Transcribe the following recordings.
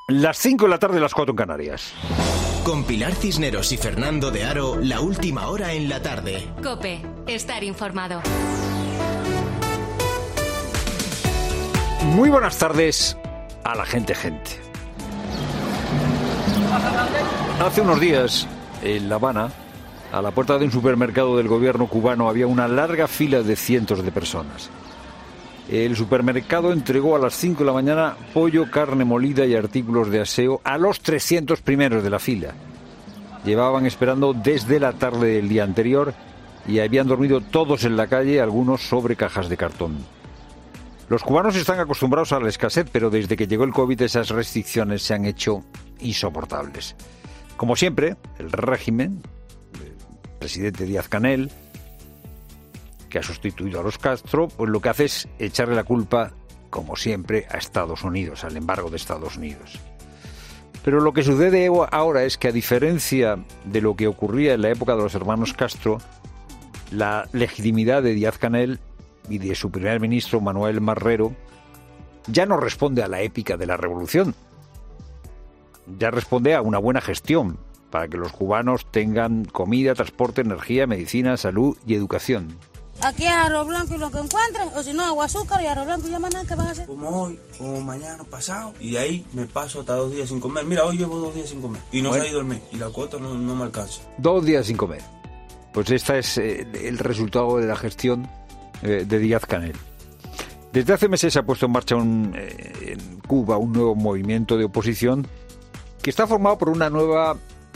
Las 5 de la tarde, las 4 en Canarias. Con Pilar Cisneros y Fernando de Aro, la última hora en la tarde. COPE, estar informado. Muy buenas tardes a la gente. Hace unos días, en La Habana, a la puerta de un supermercado del gobierno cubano había una larga fila de cientos de personas. El supermercado entregó a las 5 de la mañana pollo, carne molida y artículos de aseo a los 300 primeros de la fila. Llevaban esperando desde la tarde del día anterior y habían dormido todos en la calle, algunos sobre cajas de cartón. Los cubanos están acostumbrados a la escasez, pero desde que llegó el COVID esas restricciones se han hecho insoportables. Como siempre, el régimen, el presidente Díaz-Canel, que ha sustituido a los Castro, pues lo que hace es echarle la culpa, como siempre, a Estados Unidos, al embargo de Estados Unidos. Pero lo que sucede ahora es que, a diferencia de lo que ocurría en la época de los hermanos Castro, la legitimidad de Díaz-Canel y de su primer ministro, Manuel Marrero, ya no responde a la épica de la revolución. Ya responde a una buena gestión, para que los cubanos tengan comida, transporte, energía, medicina, salud y educación. Aquí es arroz blanco y lo que encuentren, o si no, agua, azúcar y arroz blanco y ya más nada, ¿qué van a hacer? Como hoy, como mañana, pasado, y ahí me paso hasta 2 días sin comer. Mira, hoy llevo 2 días sin comer y no se ha ido el mes, y la cuota no me alcanza. 2 días sin comer. Pues este es el resultado de la gestión de Díaz-Canel. Desde hace meses se ha puesto en marcha en Cuba un nuevo movimiento de oposición que está formado por una nueva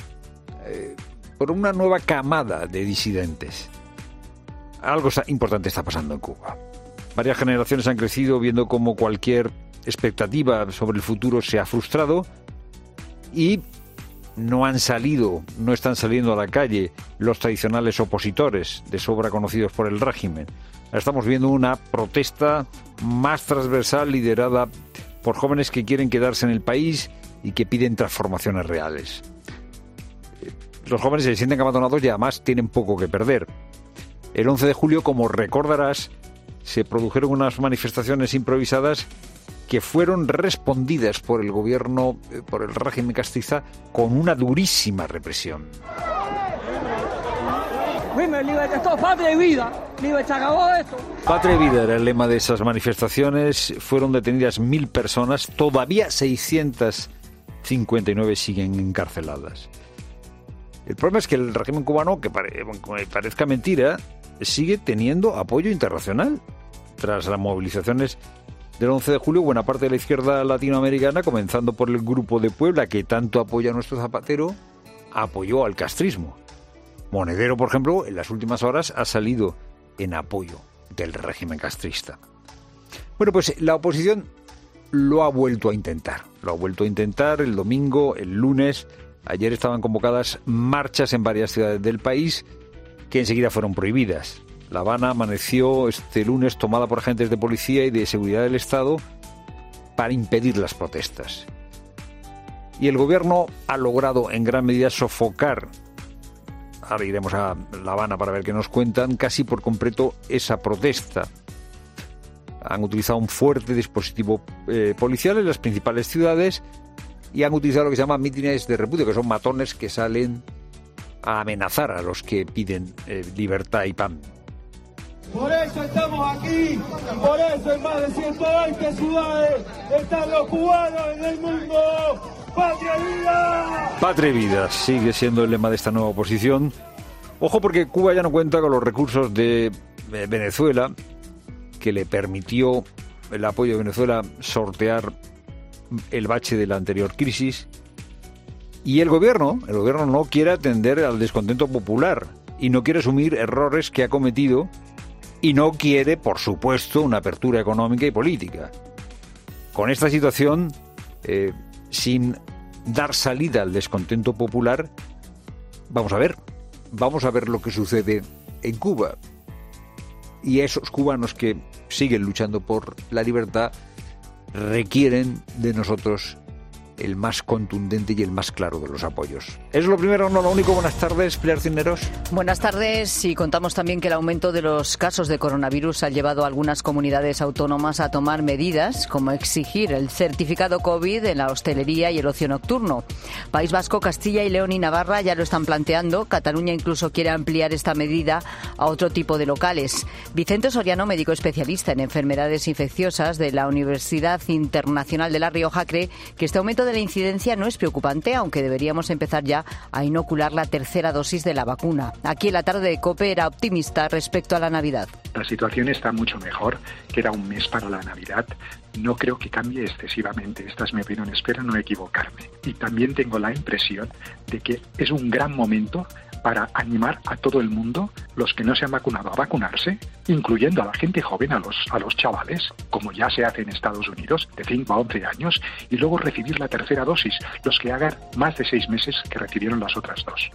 camada de disidentes. Algo importante está pasando en Cuba. Varias generaciones han crecido viendo cómo cualquier expectativa sobre el futuro se ha frustrado y no están saliendo a la calle los tradicionales opositores, de sobra conocidos por el régimen. Estamos viendo una protesta más transversal liderada por jóvenes que quieren quedarse en el país y que piden transformaciones reales. Los jóvenes se sienten abandonados y además tienen poco que perder. El 11 de julio, como recordarás, se produjeron unas manifestaciones improvisadas que fueron respondidas por el gobierno, por el régimen castrista, con una durísima represión. Patria y vida, libertad, acabó esto. Patria y vida era el lema de esas manifestaciones. Fueron detenidas 1.000 personas, todavía 659 siguen encarceladas. El problema es que el régimen cubano, que parezca mentira, sigue teniendo apoyo internacional. Tras las movilizaciones del 11 de julio, buena parte de la izquierda latinoamericana, comenzando por el Grupo de Puebla, que tanto apoya a nuestro Zapatero, apoyó al castrismo. Monedero, por ejemplo, en las últimas horas ha salido en apoyo del régimen castrista. Bueno, pues la oposición lo ha vuelto a intentar. Lo ha vuelto a intentar el domingo, el lunes. Ayer estaban convocadas marchas en varias ciudades del país que enseguida fueron prohibidas. La Habana amaneció este lunes tomada por agentes de policía y de seguridad del Estado para impedir las protestas. Y el gobierno ha logrado en gran medida sofocar, ahora iremos a La Habana para ver qué nos cuentan, casi por completo esa protesta. Han utilizado un fuerte dispositivo policial en las principales ciudades y han utilizado lo que se llama mítines de repudio, que son matones que salen a amenazar a los que piden libertad y pan. Por eso estamos aquí, por eso en más de 120 ciudades están los cubanos en el mundo. ¡Patria y vida! Patria y vida sigue siendo el lema de esta nueva oposición. Ojo, porque Cuba ya no cuenta con los recursos de Venezuela, que le permitió el apoyo de Venezuela sortear el bache de la anterior crisis. Y el gobierno no quiere atender al descontento popular y no quiere asumir errores que ha cometido y no quiere, por supuesto, una apertura económica y política. Con esta situación, sin dar salida al descontento popular, vamos a ver lo que sucede en Cuba. Y esos cubanos que siguen luchando por la libertad requieren de nosotros el más contundente y el más claro de los apoyos. ¿Es lo primero, no lo único? Buenas tardes, Pilar Cisneros. Buenas tardes, y contamos también que el aumento de los casos de coronavirus ha llevado a algunas comunidades autónomas a tomar medidas como exigir el certificado COVID en la hostelería y el ocio nocturno. País Vasco, Castilla y León y Navarra ya lo están planteando. Cataluña incluso quiere ampliar esta medida a otro tipo de locales. Vicente Soriano, médico especialista en enfermedades infecciosas de la Universidad Internacional de La Rioja, cree que este aumento de la incidencia no es preocupante, aunque deberíamos empezar ya a inocular la tercera dosis de la vacuna. Aquí en la tarde de COPE era optimista respecto a la Navidad. La situación está mucho mejor, queda un mes para la Navidad. No creo que cambie excesivamente, esta es mi opinión, espero no equivocarme. Y también tengo la impresión de que es un gran momento para animar a todo el mundo, los que no se han vacunado, a vacunarse, incluyendo a la gente joven, a los chavales, como ya se hace en Estados Unidos, de 5 a 11 años, y luego recibir la tercera dosis, los que hagan más de 6 meses que recibieron las otras 2.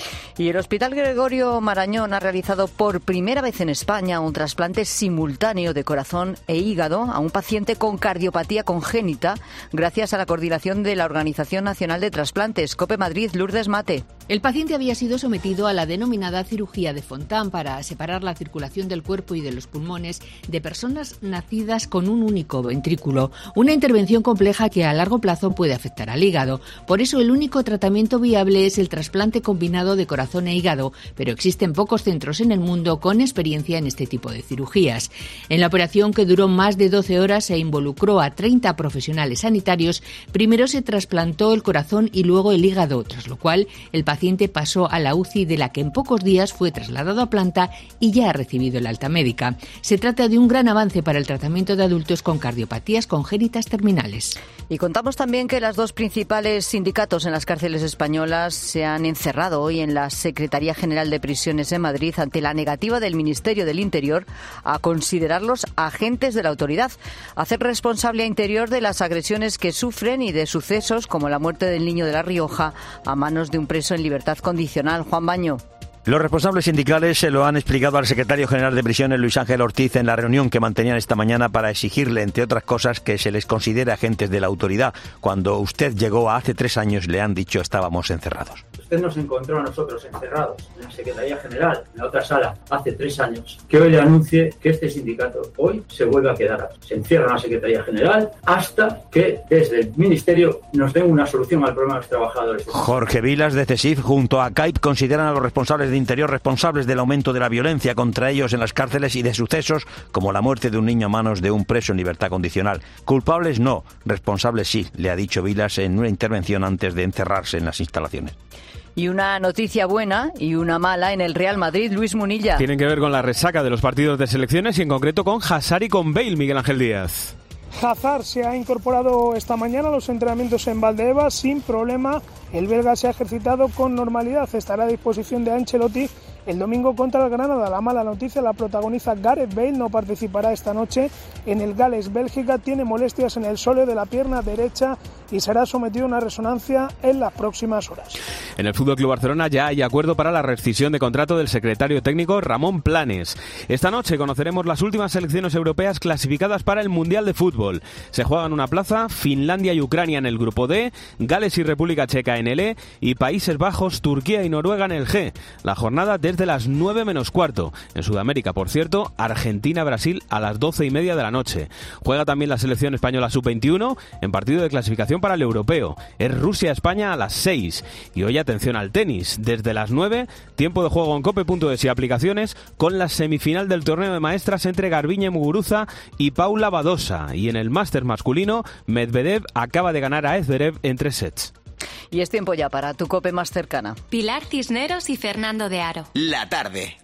Y el Hospital Gregorio Marañón ha realizado por primera vez en España un trasplante simultáneo de corazón e hígado a un paciente con cardiopatía congénita, gracias a la coordinación de la Organización Nacional de Trasplantes. COPE Madrid, Lourdes Mate. El paciente había sido sometido a la denominada cirugía de Fontan para separar la circulación del cuerpo y de los pulmones de personas nacidas con un único ventrículo, una intervención compleja que a largo plazo puede afectar al hígado. Por eso el único tratamiento viable es el trasplante combinado de corazón e hígado, pero existen pocos centros en el mundo con experiencia en este tipo de cirugías. En la operación, que duró más de 12 horas e involucró a 30 profesionales sanitarios, primero se trasplantó el corazón y luego el hígado, tras lo cual el paciente pasó a la UCI, de la que en pocos días fue trasladado a planta y ya ha recibido el alta médica. Se trata de un gran avance para el tratamiento de adultos con cardiopatías congénitas terminales. Y contamos también que los dos principales sindicatos en las cárceles españolas se han encerrado hoy en la Secretaría General de Prisiones en Madrid ante la negativa del Ministerio del Interior a considerarlos agentes de la autoridad, hacer responsable a Interior de las agresiones que sufren y de sucesos como la muerte del niño de La Rioja a manos de un preso en libertad condicional. Juan Baño. Los responsables sindicales se lo han explicado al secretario general de Prisiones, Luis Ángel Ortiz, en la reunión que mantenían esta mañana para exigirle, entre otras cosas, que se les considere agentes de la autoridad. Cuando usted llegó hace 3 años, le han dicho estábamos encerrados. Usted nos encontró a nosotros encerrados en la Secretaría General, en la otra sala, hace 3 años. Que hoy le anuncie que este sindicato hoy se vuelve a quedar. Se encierra en la Secretaría General hasta que desde el Ministerio nos den una solución al problema de los trabajadores. Jorge Vilas, de CESIF, junto a CAIP, consideran a los responsables de Interior responsables del aumento de la violencia contra ellos en las cárceles y de sucesos como la muerte de un niño a manos de un preso en libertad condicional. Culpables no, responsables sí, le ha dicho Vilas en una intervención antes de encerrarse en las instalaciones. Y una noticia buena y una mala en el Real Madrid, Luis Munilla. Tienen que ver con la resaca de los partidos de selecciones y en concreto con Hazard y con Bale, Miguel Ángel Díaz. Hazard se ha incorporado esta mañana a los entrenamientos en Valdebebas sin problema. El belga se ha ejercitado con normalidad. Estará a disposición de Ancelotti el domingo contra el Granada. La mala noticia la protagoniza Gareth Bale, no participará esta noche en el Gales, Bélgica. Tiene molestias en el sóleo de la pierna derecha y será sometido a una resonancia en las próximas horas. En el FC Barcelona ya hay acuerdo para la rescisión de contrato del secretario técnico Ramón Planes. Esta noche conoceremos las últimas selecciones europeas clasificadas para el Mundial de Fútbol. Se juegan una plaza, Finlandia y Ucrania en el grupo D, Gales y República Checa en el E y Países Bajos, Turquía y Noruega en el G. La jornada desde las 9 menos cuarto. En Sudamérica, por cierto, Argentina-Brasil a las 12:30 de la noche. Juega también la selección española sub-21 en partido de clasificación para el europeo. Es Rusia-España a las 6. Y hoy atención al tenis. Desde las 9, tiempo de juego en cope.es y aplicaciones con la semifinal del torneo de maestras entre Garbiñe Muguruza y Paula Badosa. Y en el máster masculino, Medvedev acaba de ganar a Zverev en 3 sets. Y es tiempo ya para tu COPE más cercana. Pilar Cisneros y Fernando de Aro. La tarde.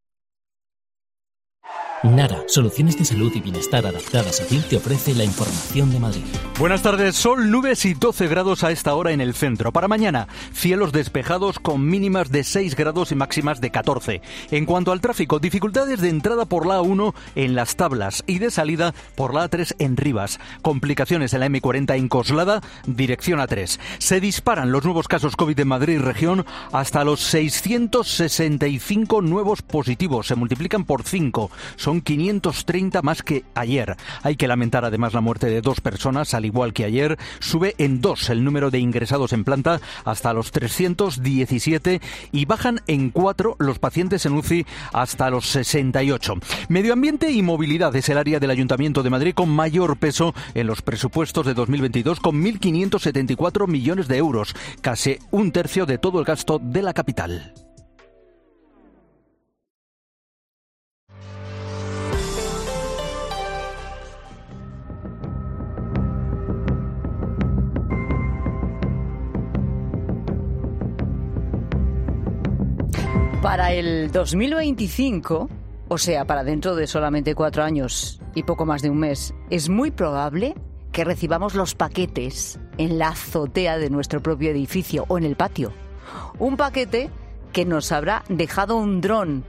Nara, soluciones de salud y bienestar adaptadas a ti, te ofrece la información de Madrid. Buenas tardes, sol, nubes y 12 grados a esta hora en el centro. Para mañana, cielos despejados con mínimas de 6 grados y máximas de 14. En cuanto al tráfico, dificultades de entrada por la A1 en Las Tablas y de salida por la A3 en Rivas. Complicaciones en la M40 en Coslada, dirección A3. Se disparan los nuevos casos COVID en Madrid y región hasta los 665 nuevos positivos. Se multiplican por 5. Son son 530 más que ayer. Hay que lamentar además la muerte de 2 personas, al igual que ayer. Sube en 2 el número de ingresados en planta hasta los 317 y bajan en 4 los pacientes en UCI hasta los 68. Medio ambiente y movilidad es el área del Ayuntamiento de Madrid con mayor peso en los presupuestos de 2022, con 1.574 millones de euros, casi un tercio de todo el gasto de la capital. Para el 2025, o sea, para dentro de solamente 4 años y poco más de un mes, es muy probable que recibamos los paquetes en la azotea de nuestro propio edificio o en el patio. Un paquete que nos habrá dejado un dron.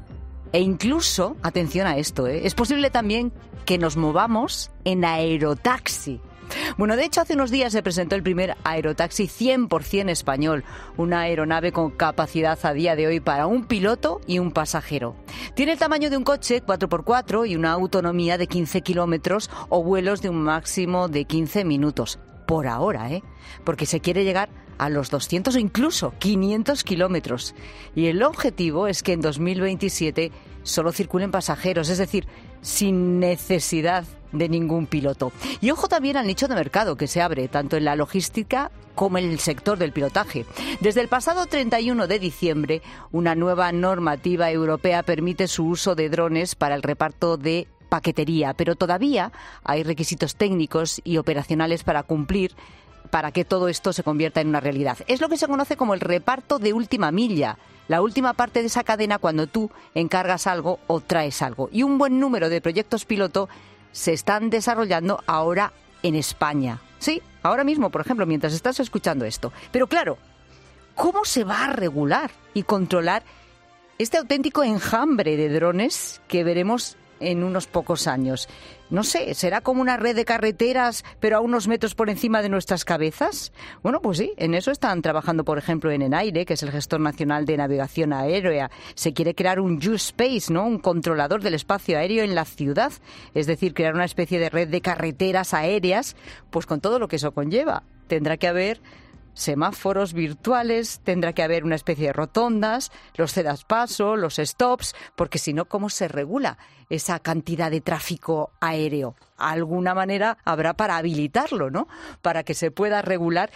E incluso, atención a esto, es posible también que nos movamos en aerotaxi. Bueno, de hecho, hace unos días se presentó el primer aerotaxi 100% español, una aeronave con capacidad a día de hoy para un piloto y un pasajero. Tiene el tamaño de un coche 4x4 y una autonomía de 15 kilómetros o vuelos de un máximo de 15 minutos. Por ahora, porque se quiere llegar a los 200 o incluso 500 kilómetros. Y el objetivo es que en 2027 solo circulen pasajeros, es decir, sin necesidad de ningún piloto. Y ojo también al nicho de mercado que se abre, tanto en la logística como en el sector del pilotaje. Desde el pasado 31 de diciembre, una nueva normativa europea permite su uso de drones para el reparto de paquetería, pero todavía hay requisitos técnicos y operacionales para cumplir para que todo esto se convierta en una realidad. Es lo que se conoce como el reparto de última milla, la última parte de esa cadena cuando tú encargas algo o traes algo. Y un buen número de proyectos piloto se están desarrollando ahora en España. Sí, ahora mismo, por ejemplo, mientras estás escuchando esto. Pero claro, ¿cómo se va a regular y controlar este auténtico enjambre de drones que veremos en unos pocos años? No sé, ¿será como una red de carreteras, pero a unos metros por encima de nuestras cabezas? Bueno, pues sí, en eso están trabajando, por ejemplo, en ENAIRE, que es el gestor nacional de navegación aérea. Se quiere crear un U-Space, ¿no? Un controlador del espacio aéreo en la ciudad. Es decir, crear una especie de red de carreteras aéreas, pues con todo lo que eso conlleva. Tendrá que haber semáforos virtuales, tendrá que haber una especie de rotondas, los cedas paso, los stops, porque si no, ¿cómo se regula esa cantidad de tráfico aéreo? Alguna manera habrá para habilitarlo, ¿no? Para que se pueda regular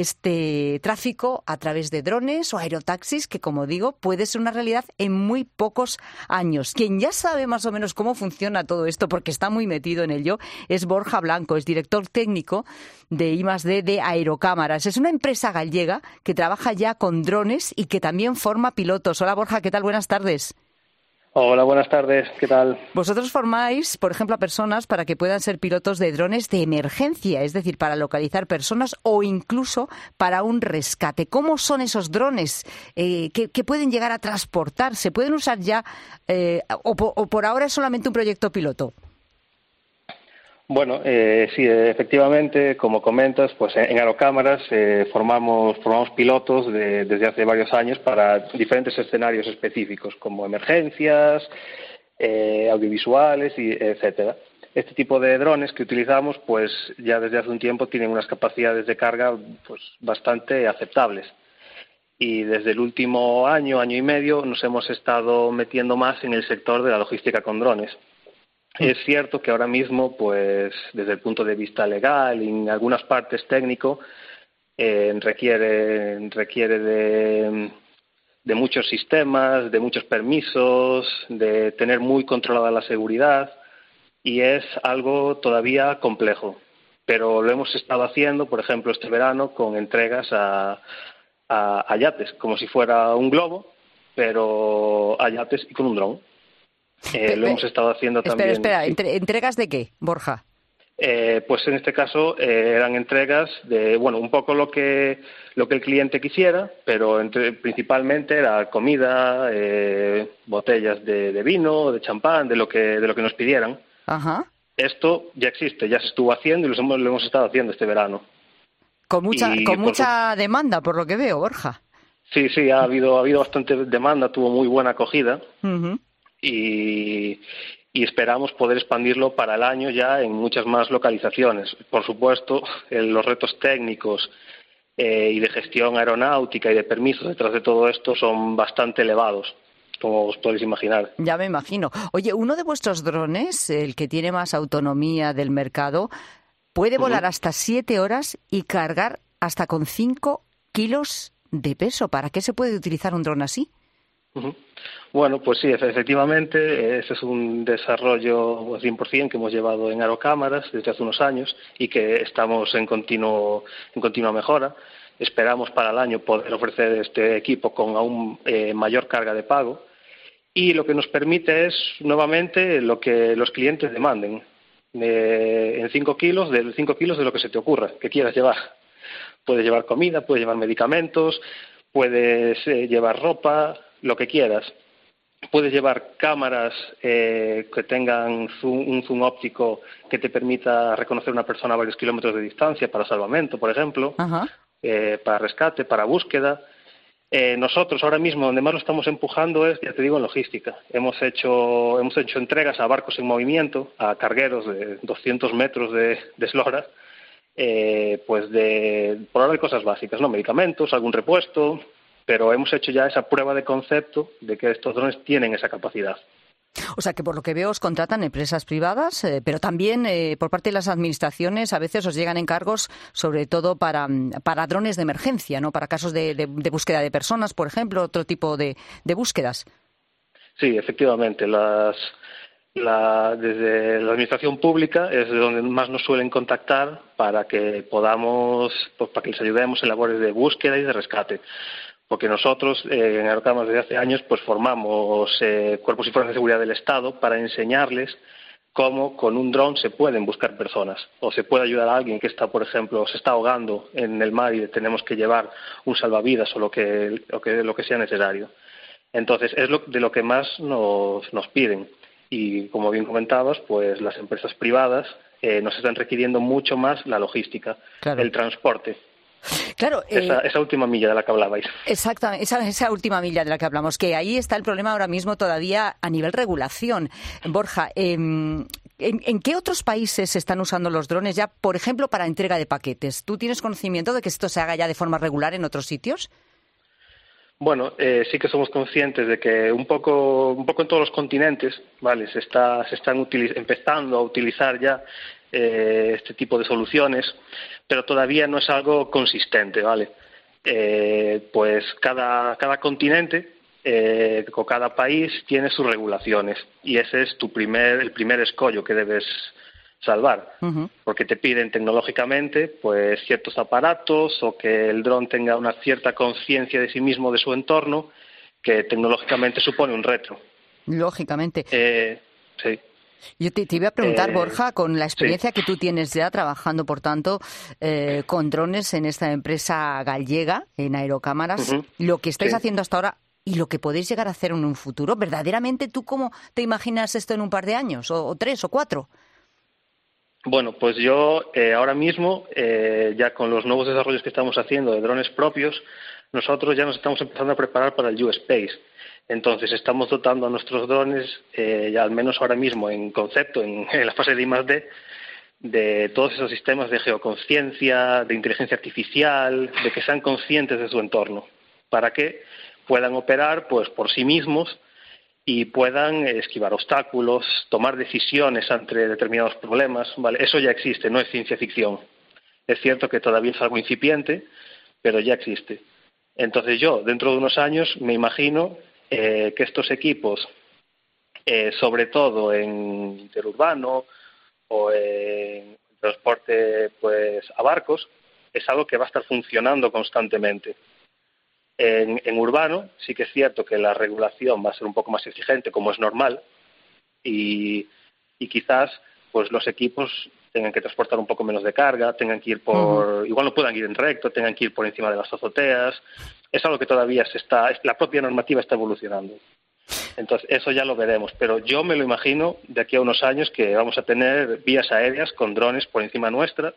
este tráfico a través de drones o aerotaxis, que, como digo, puede ser una realidad en muy pocos años. Quien ya sabe más o menos cómo funciona todo esto, porque está muy metido en ello, es Borja Blanco, es director técnico de I+D de Aerocámaras. Es una empresa gallega que trabaja ya con drones y que también forma pilotos. Hola, Borja, ¿qué tal? Buenas tardes. Hola, buenas tardes. ¿Qué tal? Vosotros formáis, por ejemplo, a personas para que puedan ser pilotos de drones de emergencia, es decir, para localizar personas o incluso para un rescate. ¿Cómo son esos drones que pueden llegar a transportar? ¿Se pueden usar ya o por ahora es solamente un proyecto piloto? Bueno, sí, efectivamente, como comentas, pues en Aerocámaras formamos pilotos desde hace varios años para diferentes escenarios específicos, como emergencias, audiovisuales, etcétera. Este tipo de drones que utilizamos, pues ya desde hace un tiempo tienen unas capacidades de carga pues bastante aceptables. Y desde el último año y medio, nos hemos estado metiendo más en el sector de la logística con drones. Es cierto que ahora mismo, pues, desde el punto de vista legal y en algunas partes técnico, requiere de muchos sistemas, de muchos permisos, de tener muy controlada la seguridad, y es algo todavía complejo. Pero lo hemos estado haciendo, por ejemplo, este verano con entregas a yates, como si fuera un globo, pero a yates y con un dron. Lo hemos estado haciendo también. Espera, ¿entregas de qué, Borja? Pues en este caso eran entregas de, bueno, un poco lo que el cliente quisiera, pero principalmente era comida, botellas de vino, de champán, de lo que nos pidieran. Ajá. Esto ya existe, ya se estuvo haciendo y lo hemos estado haciendo este verano. Con mucha demanda, por lo que veo, Borja. Sí, ha habido bastante demanda, tuvo muy buena acogida. Uh-huh. Y y esperamos poder expandirlo para el año ya en muchas más localizaciones. Por supuesto, los retos técnicos y de gestión aeronáutica y de permisos detrás de todo esto son bastante elevados, como os podéis imaginar. Ya me imagino. Oye, uno de vuestros drones, el que tiene más autonomía del mercado, puede volar hasta 7 horas y cargar hasta con 5 kilos de peso. ¿Para qué se puede utilizar un dron así? Bueno, pues sí, efectivamente, ese es un desarrollo 100% que hemos llevado en Aerocámaras desde hace unos años y que estamos en continua mejora. Esperamos para el año poder ofrecer este equipo con aún mayor carga de pago, y lo que nos permite es nuevamente lo que los clientes demanden, en 5 kilos de lo que se te ocurra, que quieras llevar. Puedes llevar comida, puedes llevar medicamentos, puedes llevar ropa, lo que quieras. Puedes llevar cámaras que tengan un zoom óptico que te permita reconocer una persona a varios kilómetros de distancia para salvamento, por ejemplo, para rescate, para búsqueda. Nosotros ahora mismo donde más lo estamos empujando es, ya te digo, en logística. Hemos hecho entregas a barcos en movimiento, a cargueros de 200 metros de eslora, por hablar de cosas básicas, ¿no? Medicamentos, algún repuesto, pero hemos hecho ya esa prueba de concepto de que estos drones tienen esa capacidad. O sea que por lo que veo os contratan empresas privadas, pero también por parte de las administraciones a veces os llegan encargos sobre todo para drones de emergencia, ¿no? Para casos de búsqueda de personas, por ejemplo, otro tipo de búsquedas. Sí, efectivamente. Desde la administración pública es de donde más nos suelen contactar para que podamos, para que les ayudemos en labores de búsqueda y de rescate. Porque nosotros en Aerocámaras desde hace años pues formamos cuerpos y fuerzas de seguridad del Estado para enseñarles cómo con un dron se pueden buscar personas o se puede ayudar a alguien que está, por ejemplo, se está ahogando en el mar y tenemos que llevar un salvavidas o lo que sea necesario. Entonces es de lo que más nos piden, y como bien comentabas, pues las empresas privadas nos están requiriendo mucho más la logística, el transporte. Claro, esa última milla de la que hablabais. Exactamente, esa última milla de la que hablamos, que ahí está el problema ahora mismo todavía a nivel regulación. Borja, ¿en qué otros países se están usando los drones ya, por ejemplo, para entrega de paquetes? ¿Tú tienes conocimiento de que esto se haga ya de forma regular en otros sitios? Bueno, sí que somos conscientes de que un poco en todos los continentes, vale, se están empezando a utilizar ya este tipo de soluciones, pero todavía no es algo consistente, ¿vale? Pues cada continente o cada país tiene sus regulaciones y ese es el primer escollo que debes salvar, porque te piden tecnológicamente pues ciertos aparatos o que el dron tenga una cierta conciencia de sí mismo, de su entorno, que tecnológicamente supone un reto. Lógicamente. Sí. Yo te iba a preguntar, Borja, con la experiencia que tú tienes ya trabajando, por tanto, con drones en esta empresa gallega, en Aerocámaras, lo que estáis haciendo hasta ahora y lo que podéis llegar a hacer en un futuro, ¿verdaderamente tú cómo te imaginas esto en un par de años, o 3 o 4? Bueno, pues yo ahora mismo, ya con los nuevos desarrollos que estamos haciendo de drones propios, nosotros ya nos estamos empezando a preparar para el U-Space. Entonces estamos dotando a nuestros drones, ya al menos ahora mismo en concepto, en la fase de I+D, de todos esos sistemas de geoconciencia, de inteligencia artificial, de que sean conscientes de su entorno, para que puedan operar pues por sí mismos y puedan esquivar obstáculos, tomar decisiones ante determinados problemas, ¿vale? Eso ya existe, no es ciencia ficción. Es cierto que todavía es algo incipiente, pero ya existe. Entonces yo, dentro de unos años, me imagino que estos equipos, sobre todo en interurbano o en transporte pues a barcos, es algo que va a estar funcionando constantemente. En urbano sí que es cierto que la regulación va a ser un poco más exigente, como es normal, y quizás pues los equipos tengan que transportar un poco menos de carga, tengan que ir igual no puedan ir en recto, tengan que ir por encima de las azoteas. Es algo que todavía la propia normativa está evolucionando. Entonces, eso ya lo veremos. Pero yo me lo imagino de aquí a unos años que vamos a tener vías aéreas con drones por encima nuestra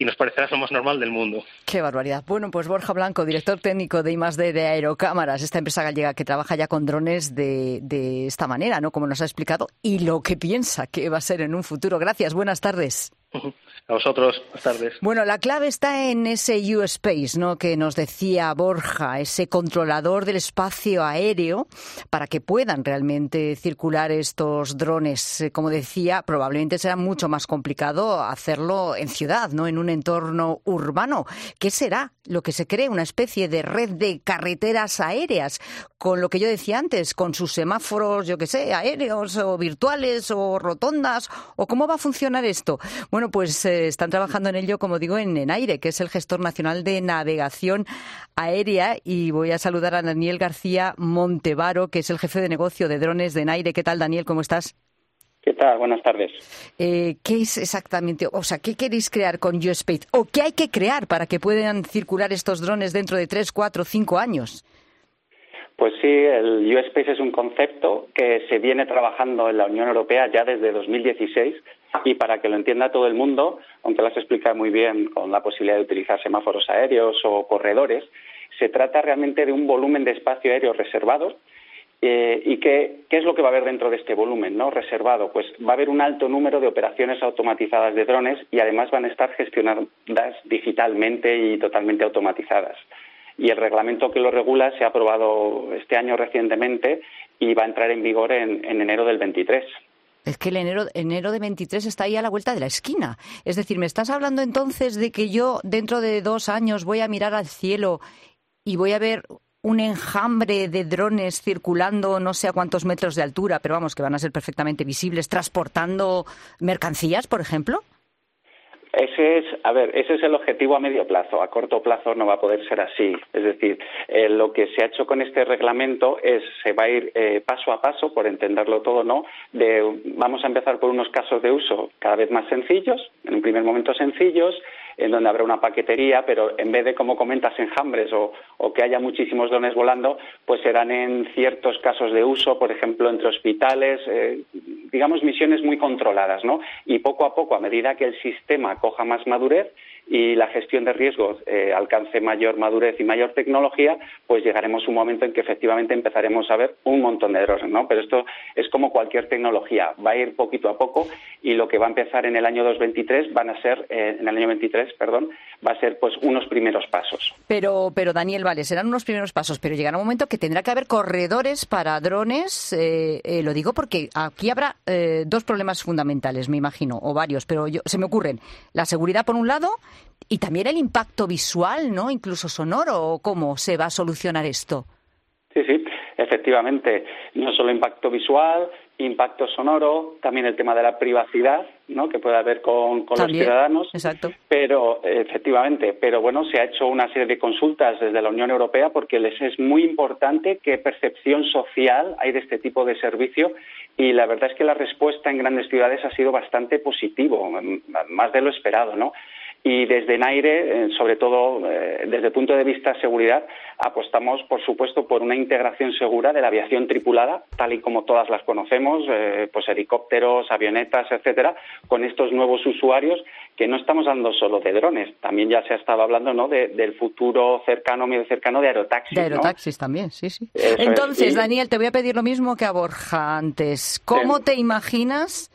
y nos parecerá lo más normal del mundo. Qué barbaridad. Bueno, pues Borja Blanco, director técnico de I+D de Aerocámaras, esta empresa gallega que trabaja ya con drones de esta manera, ¿no? Como nos ha explicado, y lo que piensa que va a ser en un futuro. Gracias, buenas tardes. A vosotros, buenas tardes. Bueno, la clave está en ese U-Space, ¿no?, que nos decía Borja, ese controlador del espacio aéreo, para que puedan realmente circular estos drones. Como decía, probablemente será mucho más complicado hacerlo en ciudad, ¿no?, en un entorno urbano. ¿Qué será lo que se cree? Una especie de red de carreteras aéreas, con lo que yo decía antes, con sus semáforos, yo qué sé, aéreos o virtuales o rotondas, o cómo va a funcionar esto. Bueno, pues están trabajando en ello, como digo, en Enaire, que es el gestor nacional de navegación aérea, y voy a saludar a Daniel García Montevaro, que es el jefe de negocio de drones de Enaire. ¿Qué tal, Daniel? ¿Cómo estás? ¿Qué tal? Buenas tardes. ¿Qué es exactamente? O sea, ¿qué queréis crear con U-Space? ¿O qué hay que crear para que puedan circular estos drones dentro de 3, 4, 5 años? Pues sí, el U-Space es un concepto que se viene trabajando en la Unión Europea ya desde 2016, y para que lo entienda todo el mundo, aunque lo has explicado muy bien con la posibilidad de utilizar semáforos aéreos o corredores, se trata realmente de un volumen de espacio aéreo reservado. ¿Y qué es lo que va a haber dentro de este volumen, ¿no?, reservado? Pues va a haber un alto número de operaciones automatizadas de drones, y además van a estar gestionadas digitalmente y totalmente automatizadas. Y el reglamento que lo regula se ha aprobado este año recientemente y va a entrar en vigor en enero del 23. Es que el enero de 23 está ahí a la vuelta de la esquina. Es decir, ¿me estás hablando entonces de que yo dentro de 2 años voy a mirar al cielo y voy a ver un enjambre de drones circulando no sé a cuántos metros de altura, pero vamos, que van a ser perfectamente visibles, transportando mercancías, por ejemplo? Ese es el objetivo a medio plazo. A corto plazo no va a poder ser así. Es decir, lo que se ha hecho con este reglamento se va a ir paso a paso, por entenderlo todo, ¿no? Vamos a empezar por unos casos de uso cada vez más sencillos, en un primer momento sencillos, en donde habrá una paquetería, pero en vez de, como comentas, enjambres o que haya muchísimos drones volando, pues serán en ciertos casos de uso, por ejemplo, entre hospitales, digamos, misiones muy controladas, ¿no? Y poco a poco, a medida que el sistema coja más madurez y la gestión de riesgos alcance mayor madurez y mayor tecnología, pues llegaremos a un momento en que efectivamente empezaremos a ver un montón de drones, ¿no? Pero esto es como cualquier tecnología, va a ir poquito a poco, y lo que va a empezar en el año 2023 va a ser pues unos primeros pasos. Pero Daniel, vale, serán unos primeros pasos, pero llegará un momento que tendrá que haber corredores para drones, lo digo porque aquí habrá 2 problemas fundamentales, me imagino, o varios, pero se me ocurren. La seguridad por un lado, y también el impacto visual, ¿no?, incluso sonoro. ¿Cómo se va a solucionar esto? Sí, efectivamente. No solo impacto visual, impacto sonoro, también el tema de la privacidad, ¿no?, que puede haber con los ciudadanos. Exacto. Pero, efectivamente, bueno, se ha hecho una serie de consultas desde la Unión Europea porque les es muy importante qué percepción social hay de este tipo de servicio, y la verdad es que la respuesta en grandes ciudades ha sido bastante positivo, más de lo esperado, ¿no? Y desde Enaire, sobre todo desde el punto de vista de seguridad, apostamos, por supuesto, por una integración segura de la aviación tripulada, tal y como todas las conocemos, pues helicópteros, avionetas, etcétera, con estos nuevos usuarios, que no estamos hablando solo de drones, también ya se ha estado hablando, ¿no?, del futuro cercano, medio cercano, de aerotaxis. De aerotaxis, ¿no? También, sí. Eso entonces, es, Daniel, te voy a pedir lo mismo que a Borja antes. ¿Cómo te imaginas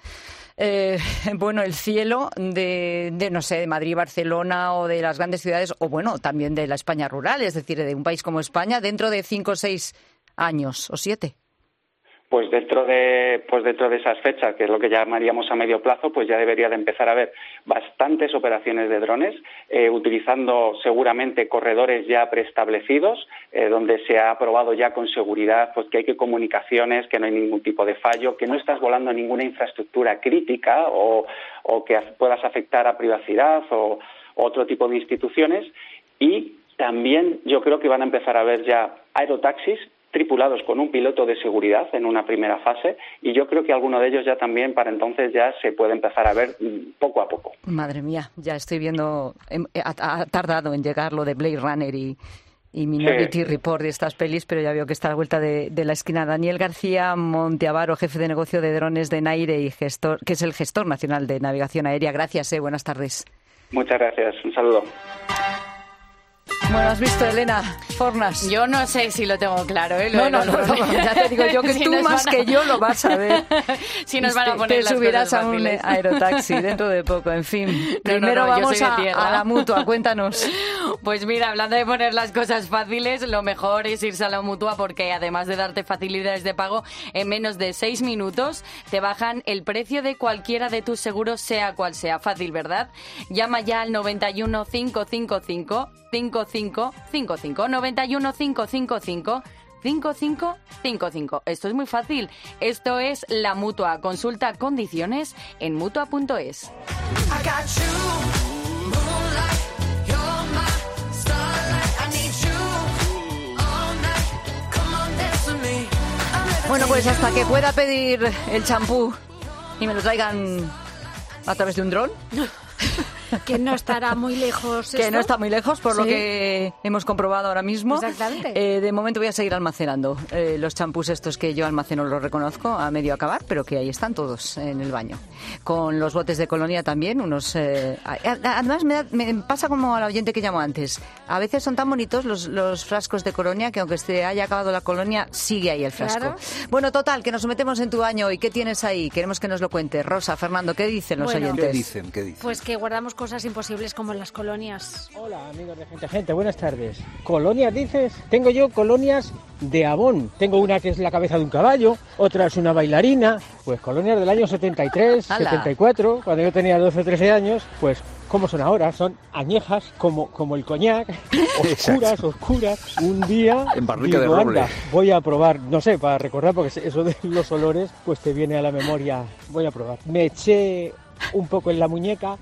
el cielo de no sé, de Madrid, Barcelona, o de las grandes ciudades, o bueno, también de la España rural, es decir, de un país como España, dentro de 5 o 6 años o 7? Pues dentro de esas fechas, que es lo que llamaríamos a medio plazo, pues ya debería de empezar a haber bastantes operaciones de drones, utilizando seguramente corredores ya preestablecidos, donde se ha probado ya con seguridad pues que hay comunicaciones, que no hay ningún tipo de fallo, que no estás volando ninguna infraestructura crítica o que puedas afectar a privacidad o otro tipo de instituciones. Y también yo creo que van a empezar a haber ya aerotaxis tripulados con un piloto de seguridad en una primera fase, y yo creo que alguno de ellos ya también para entonces ya se puede empezar a ver poco a poco. Madre mía, ya estoy viendo, ha tardado en llegar lo de Blade Runner y Minority Report de estas pelis, pero ya veo que está a la vuelta de la esquina. Daniel García Montevaro, jefe de negocio de drones de Enaire y que es el gestor nacional de navegación aérea. Gracias, buenas tardes. Muchas gracias, un saludo. Bueno, ¿has visto, Elena Fornas? Yo no sé si lo tengo claro, ¿eh? No, ya te digo yo que si tú más que yo lo vas a ver. Si nos van a poner te subirás a un aerotaxi dentro de poco, en fin. Primero vamos a la Mutua, cuéntanos. Pues mira, hablando de poner las cosas fáciles, lo mejor es irse a la Mutua porque además de darte facilidades de pago, en menos de 6 minutos te bajan el precio de cualquiera de tus seguros, sea cual sea. Fácil, ¿verdad? Llama ya al 91 555 5555 91 555 5555. Esto es muy fácil. Esto es la Mutua. Consulta condiciones en Mutua.es. Bueno, pues hasta que pueda pedir el champú y me lo traigan a través de un dron. Que no estará muy lejos. Que no está muy lejos, por lo que hemos comprobado ahora mismo. Exactamente. De momento voy a seguir almacenando los champús estos que yo almaceno, los reconozco a medio acabar, pero que ahí están todos en el baño. Con los botes de Colonia también, unos... además me pasa como al oyente que llamó antes. A veces son tan bonitos los frascos de Colonia que aunque se haya acabado la colonia, sigue ahí el frasco. Claro. Bueno, total, que nos metemos en tu baño. ¿Y qué tienes ahí? Queremos que nos lo cuentes. Rosa, Fernando, ¿qué dicen los oyentes? ¿Qué dicen? Pues que guardamos cosas imposibles como las colonias. Hola, amigos de Gente, buenas tardes. ¿Colonias dices? Tengo yo colonias de Avon. Tengo una que es la cabeza de un caballo, otra es una bailarina. Pues colonias del año 73, ¡Hala! 74, cuando yo tenía 12 o 13 años, pues ¿cómo son ahora? Son añejas, como el coñac, oscuras. Un día en barrica de roble. Anda, voy a probar, no sé, para recordar, porque eso de los olores, pues te viene a la memoria. Voy a probar. Me eché un poco en la muñeca,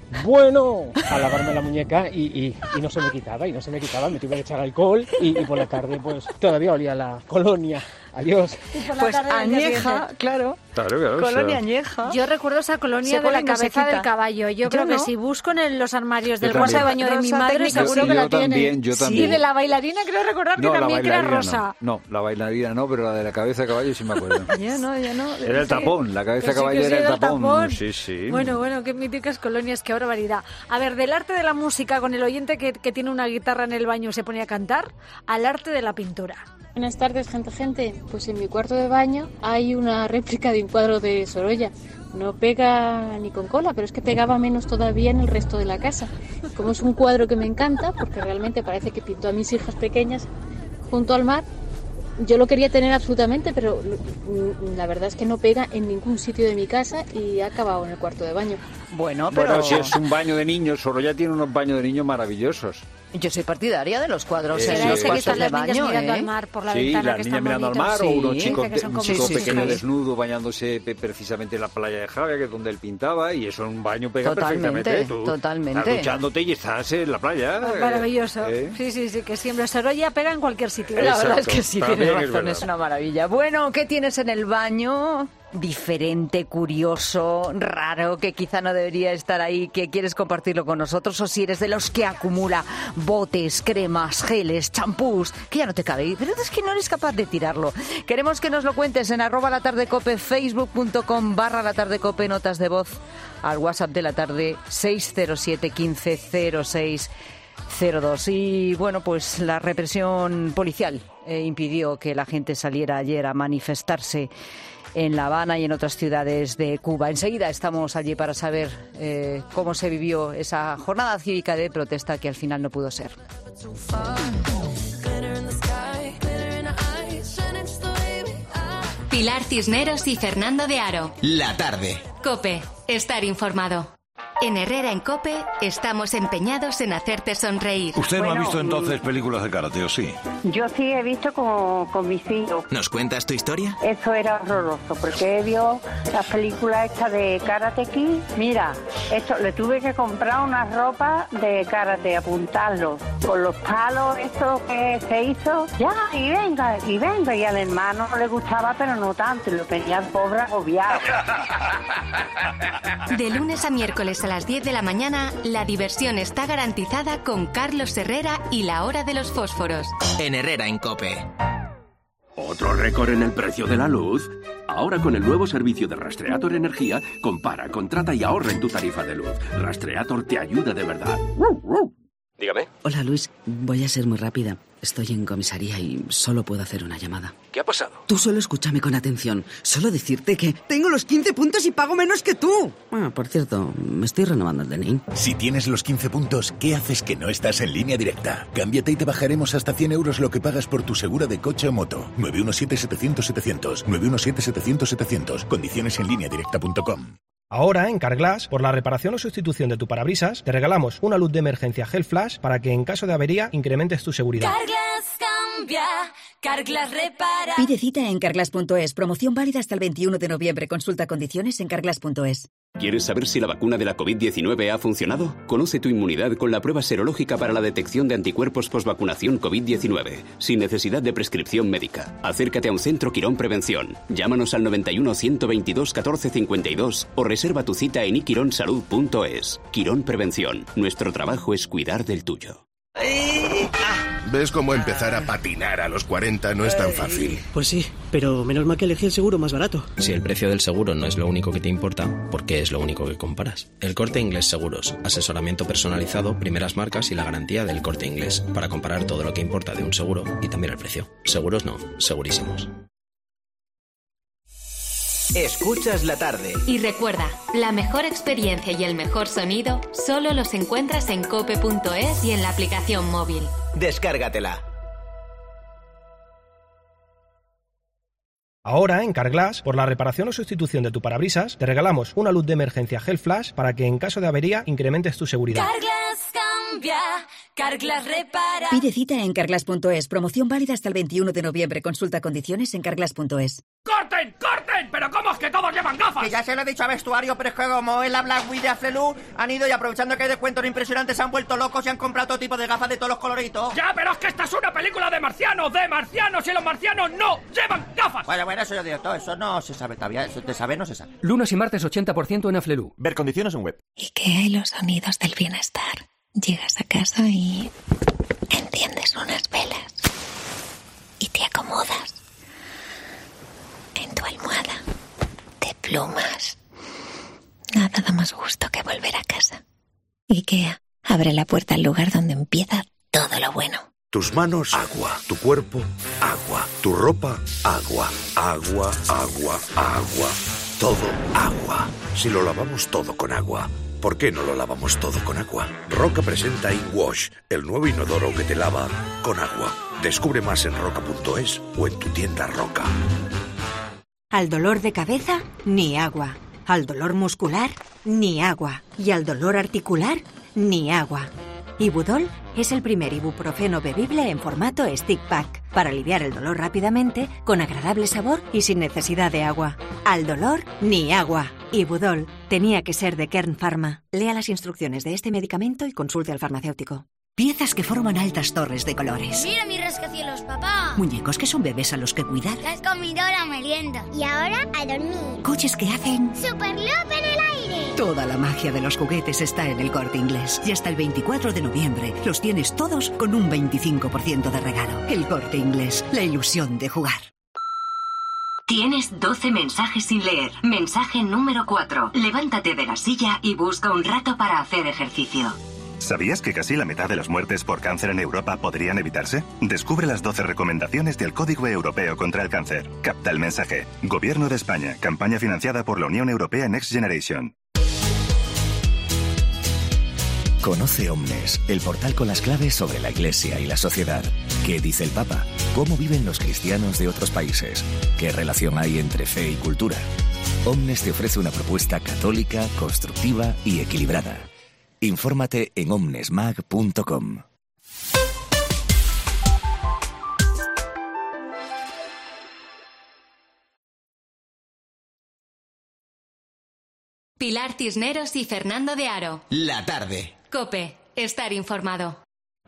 a lavarme la muñeca y no se me quitaba, me tuve que echar alcohol y por la tarde pues todavía olía la colonia. Adiós. Pues añeja, claro. Colonia añeja. Yo recuerdo esa colonia de la cabeza del caballo. Yo creo que si busco en los armarios del cuarto de baño de mi madre, seguro que la tiene. Yo también. Sí, de la bailarina creo recordar que también era rosa. No, la bailarina no, pero la de la cabeza de caballo sí me acuerdo. Ya no. Era el tapón, la cabeza de caballo era el tapón. Sí. Bueno, qué míticas colonias, qué barbaridad. A ver, del arte de la música, con el oyente que tiene una guitarra en el baño y se pone a cantar, al arte de la pintura. Buenas tardes, gente. Pues en mi cuarto de baño hay una réplica de un cuadro de Sorolla. No pega ni con cola, pero es que pegaba menos todavía en el resto de la casa. Como es un cuadro que me encanta, porque realmente parece que pintó a mis hijas pequeñas junto al mar, yo lo quería tener absolutamente, pero la verdad es que no pega en ningún sitio de mi casa y ha acabado en el cuarto de baño. Bueno, si es un baño de niños, Sorolla tiene unos baños de niños maravillosos. Yo soy partidaria de los cuadros en los cuartos de baño, mirando al mar por la ventana, las niñas mirando al mar, o un chico pequeño desnudo bañándose precisamente en la playa de Javia, que es donde él pintaba, y eso en un baño pega perfectamente. Totalmente. Estás duchándote y estás en la playa. Maravilloso. Sí, que siempre Sorolla pega en cualquier sitio. La verdad es que sí, tienes razón, es una maravilla. Bueno, ¿qué tienes en el baño? Diferente, curioso, raro, que quizá no debería estar ahí, que quieres compartirlo con nosotros, o si eres de los que acumula botes, cremas, geles, champús, que ya no te cabe, pero es que no eres capaz de tirarlo. Queremos que nos lo cuentes en @latardecope, facebook.com/latardecope, notas de voz al WhatsApp de la tarde 607 15 06 02. Y bueno, pues la represión policial impidió que la gente saliera ayer a manifestarse en La Habana y en otras ciudades de Cuba. Enseguida estamos allí para saber cómo se vivió esa jornada cívica de protesta que al final no pudo ser. Pilar Cisneros y Fernando de Aro. La tarde. COPE. Estar informado. En Herrera en COPE estamos empeñados en hacerte sonreír. ¿Usted no ha visto entonces películas de karate, o sí? Yo sí he visto con mis hijos. ¿Nos cuentas tu historia? Eso era horroroso, porque vio la película esta de Karate Kid. Mira, esto le tuve que comprar una ropa de karate, apuntarlo, con los palos, esto que se hizo. Ya, y venga. Y al hermano le gustaba, pero no tanto, y lo tenía el pobre agobiado. De lunes a miércoles a las 10 de la mañana, la diversión está garantizada con Carlos Herrera y La Hora de los Fósforos. En Herrera en COPE. ¿Otro récord en el precio de la luz? Ahora con el nuevo servicio de Rastreator Energía, compara, contrata y ahorra en tu tarifa de luz. Rastreator te ayuda de verdad. Dígame. Hola, Luis. Voy a ser muy rápida. Estoy en comisaría y solo puedo hacer una llamada. ¿Qué ha pasado? Tú solo escúchame con atención. Solo decirte que tengo los 15 puntos y pago menos que tú. Ah, por cierto, me estoy renovando el DNI. Si tienes los 15 puntos, ¿qué haces que no estás en Línea Directa? Cámbiate y te bajaremos hasta 100 euros lo que pagas por tu seguro de coche o moto. 917-700-700. 917-700-700. Condiciones en lineadirecta.com. Ahora, en Carglass, por la reparación o sustitución de tu parabrisas, te regalamos una luz de emergencia Gel Flash para que en caso de avería incrementes tu seguridad. Carglass cambia, Carglass repara. Pide cita en carglass.es. Promoción válida hasta el 21 de noviembre. Consulta condiciones en carglass.es. ¿Quieres saber si la vacuna de la COVID-19 ha funcionado? Conoce tu inmunidad con la prueba serológica para la detección de anticuerpos postvacunación COVID-19, sin necesidad de prescripción médica. Acércate a un centro Quirón Prevención. Llámanos al 91 122 14 52 o reserva tu cita en iquironsalud.es. Quirón Prevención. Nuestro trabajo es cuidar del tuyo. ¿Ves cómo empezar a patinar a los 40 no es tan fácil? Pues sí, pero menos mal que elegí el seguro más barato. Si el precio del seguro no es lo único que te importa, ¿por qué es lo único que comparas? El Corte Inglés Seguros. Asesoramiento personalizado, primeras marcas y la garantía del Corte Inglés para comparar todo lo que importa de un seguro y también el precio. Seguros no, segurísimos. Escuchas la tarde. Y recuerda, la mejor experiencia y el mejor sonido solo los encuentras en cope.es y en la aplicación móvil. Descárgatela. Ahora, en Carglass, por la reparación o sustitución de tu parabrisas, te regalamos una luz de emergencia Gel Flash para que en caso de avería incrementes tu seguridad. Carglass cambia, Carglass repara. Pide cita en carglass.es. Promoción válida hasta el 21 de noviembre. Consulta condiciones en carglass.es. ¡Corten! ¡Corten! ¿Pero cómo es que todos llevan gafas? Que ya se lo he dicho a vestuario, pero es que como es la Black Week de Aflelu, han ido y aprovechando que hay descuentos impresionantes se han vuelto locos y han comprado todo tipo de gafas de todos los coloritos. Ya, pero es que esta es una película de marcianos y los marcianos no llevan gafas. Bueno, eso yo digo todo, eso no se sabe todavía, eso de saber no se sabe. Lunes y martes 80% en Aflelu. Ver condiciones en web. ¿Y qué hay los sonidos del bienestar? Llegas a casa y enciendes unas velas y te acomodas en tu almohada de plumas. Nada da más gusto que volver a casa. IKEA abre la puerta al lugar donde empieza todo lo bueno. Tus manos, agua. Tu cuerpo, agua. Tu ropa, agua. Agua, agua, agua. Todo agua. Si lo lavamos todo con agua, ¿por qué no lo lavamos todo con agua? Roca presenta InWash, el nuevo inodoro que te lava con agua. Descubre más en roca.es o en tu tienda Roca. Al dolor de cabeza, ni agua. Al dolor muscular, ni agua. Y al dolor articular, ni agua. Ibudol es el primer ibuprofeno bebible en formato stick pack para aliviar el dolor rápidamente, con agradable sabor y sin necesidad de agua. Al dolor, ni agua. Ibudol tenía que ser de Kern Pharma. Lea las instrucciones de este medicamento y consulte al farmacéutico. Piezas que forman altas torres de colores. Mira mi rascacielos, papá. Muñecos que son bebés a los que cuidar. Ya has comido la merienda. Y ahora a dormir. Coches que hacen ¡Superloop en el aire! Toda la magia de los juguetes está en el Corte Inglés. Y hasta el 24 de noviembre los tienes todos con un 25% de regalo. El Corte Inglés, la ilusión de jugar. Tienes 12 mensajes sin leer. Mensaje número 4. Levántate de la silla y busca un rato para hacer ejercicio. ¿Sabías que casi la mitad de las muertes por cáncer en Europa podrían evitarse? Descubre las 12 recomendaciones del Código Europeo contra el Cáncer. Capta el mensaje. Gobierno de España. Campaña financiada por la Unión Europea Next Generation. Conoce Omnes, el portal con las claves sobre la Iglesia y la sociedad. ¿Qué dice el Papa? ¿Cómo viven los cristianos de otros países? ¿Qué relación hay entre fe y cultura? Omnes te ofrece una propuesta católica, constructiva y equilibrada. Infórmate en omnesmag.com. Pilar Cisneros y Fernando de Aro. La tarde. COPE. Estar informado.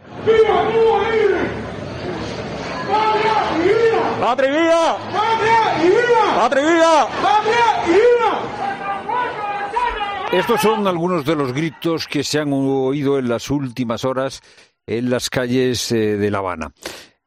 ¡Patria y vida! ¡Patria y vida! ¡Patria y vida! ¡Patria y vida! Estos son algunos de los gritos que se han oído en las últimas horas en las calles de La Habana.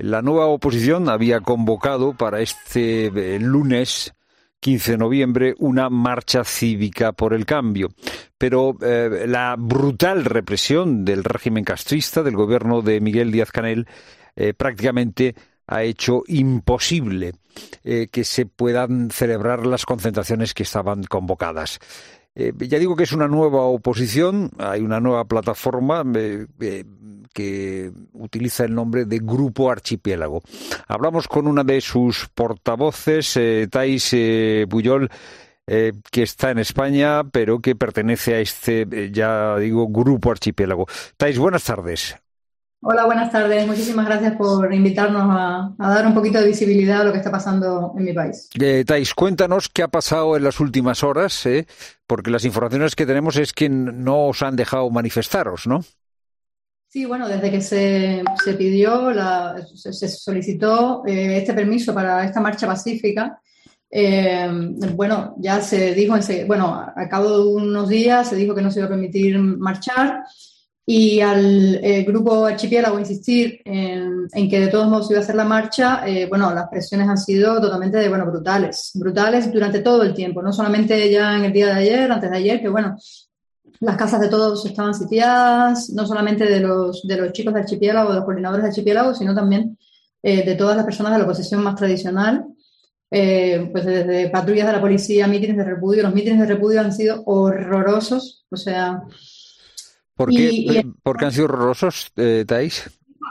La nueva oposición había convocado para este lunes 15 de noviembre una marcha cívica por el cambio, pero la brutal represión del régimen castrista, del gobierno de Miguel Díaz-Canel, prácticamente ha hecho imposible que se puedan celebrar las concentraciones que estaban convocadas. Ya digo que es una nueva oposición, hay una nueva plataforma que utiliza el nombre de Grupo Archipiélago. Hablamos con una de sus portavoces, Thais Pujol, que está en España, pero que pertenece a este, ya digo, Grupo Archipiélago. Thais, buenas tardes. Hola, buenas tardes. Muchísimas gracias por invitarnos a dar un poquito de visibilidad a lo que está pasando en mi país. Thais, cuéntanos qué ha pasado en las últimas horas, porque las informaciones que tenemos es que no os han dejado manifestaros, ¿no? Sí, bueno, desde que se pidió, se solicitó este permiso para esta marcha pacífica, bueno, ya se dijo, a cabo de unos días se dijo que no se iba a permitir marchar. Y al Grupo Archipiélago insistir en que de todos modos se iba a hacer la marcha, las presiones han sido totalmente brutales durante todo el tiempo, no solamente ya en el día de ayer, antes de ayer, que las casas de todos estaban sitiadas, no solamente de los chicos de Archipiélago, de los coordinadores de Archipiélago, sino también de todas las personas de la oposición más tradicional, pues desde patrullas de la policía, mítines de repudio. Los mítines de repudio han sido horrorosos, o sea... ¿Por qué han sido horrorosos, Thais?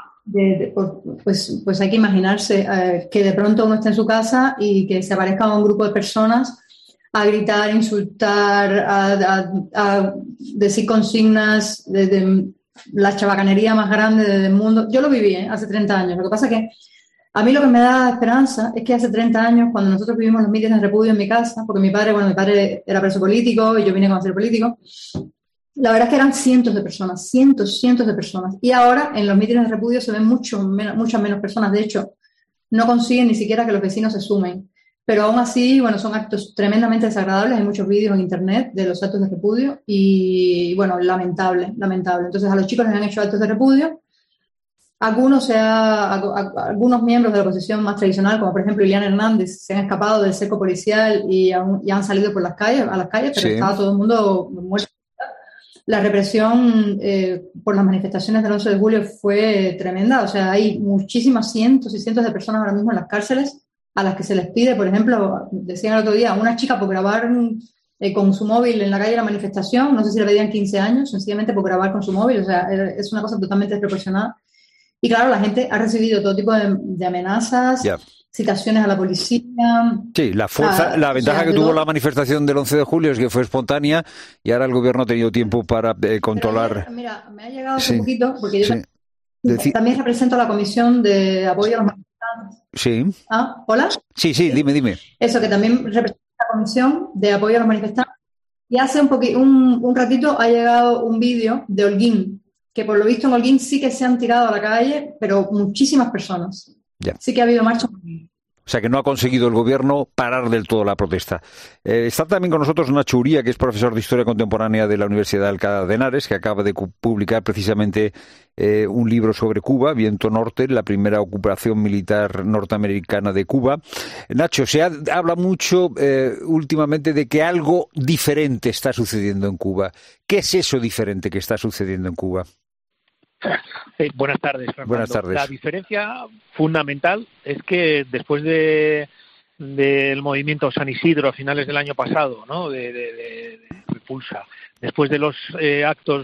Pues hay que imaginarse que de pronto uno esté en su casa y que se aparezca un grupo de personas a gritar, insultar, a decir consignas de la chabacanería más grande del mundo. Yo lo viví hace 30 años. Lo que pasa es que a mí lo que me da esperanza es que hace 30 años, cuando nosotros vivimos los mítines de repudio en mi casa, porque mi padre era preso político y yo vine a conocer político, la verdad es que eran cientos de personas. Y ahora en los mítines de repudio se ven muchas menos personas. De hecho, no consiguen ni siquiera que los vecinos se sumen. Pero aún así, son actos tremendamente desagradables. Hay muchos vídeos en internet de los actos de repudio y, lamentable. Entonces, a los chicos les han hecho actos de repudio. Algunos miembros de la oposición más tradicional, como por ejemplo Ileana Hernández, se han escapado del cerco policial y han salido a las calles, pero sí. Estaba todo el mundo muerto. La represión por las manifestaciones del 11 de julio fue tremenda. O sea, hay muchísimas, cientos y cientos de personas ahora mismo en las cárceles a las que se les pide, por ejemplo, decían el otro día, una chica por grabar con su móvil en la calle la manifestación, no sé si le pedían 15 años, sencillamente por grabar con su móvil. O sea, es una cosa totalmente desproporcionada. Y claro, la gente ha recibido todo tipo de amenazas, citaciones a la policía. Sí, la ventaja que tuvo la manifestación del 11 de julio es que fue espontánea y ahora el gobierno ha tenido tiempo para controlar. Mira, me ha llegado hace poquito, porque yo también represento a la Comisión de Apoyo a los Manifestantes. Sí. ¿Ah? ¿Hola? Sí, dime. Eso, que también representa a la Comisión de Apoyo a los Manifestantes. Y hace un ratito ha llegado un vídeo de Holguín, que por lo visto en Holguín sí que se han tirado a la calle, pero muchísimas personas. Ya. Sí que ha habido marcha. O sea que no ha conseguido el gobierno parar del todo la protesta. Está también con nosotros Nacho Uría, que es profesor de Historia Contemporánea de la Universidad de Alcalá de Henares, que acaba de publicar precisamente un libro sobre Cuba, Viento Norte, la primera ocupación militar norteamericana de Cuba. Nacho, habla mucho últimamente de que algo diferente está sucediendo en Cuba. ¿Qué es eso diferente que está sucediendo en Cuba? Buenas tardes, Fernando. Buenas tardes. La diferencia fundamental es que después del movimiento San Isidro a finales del año pasado, ¿no? de repulsa, después de los actos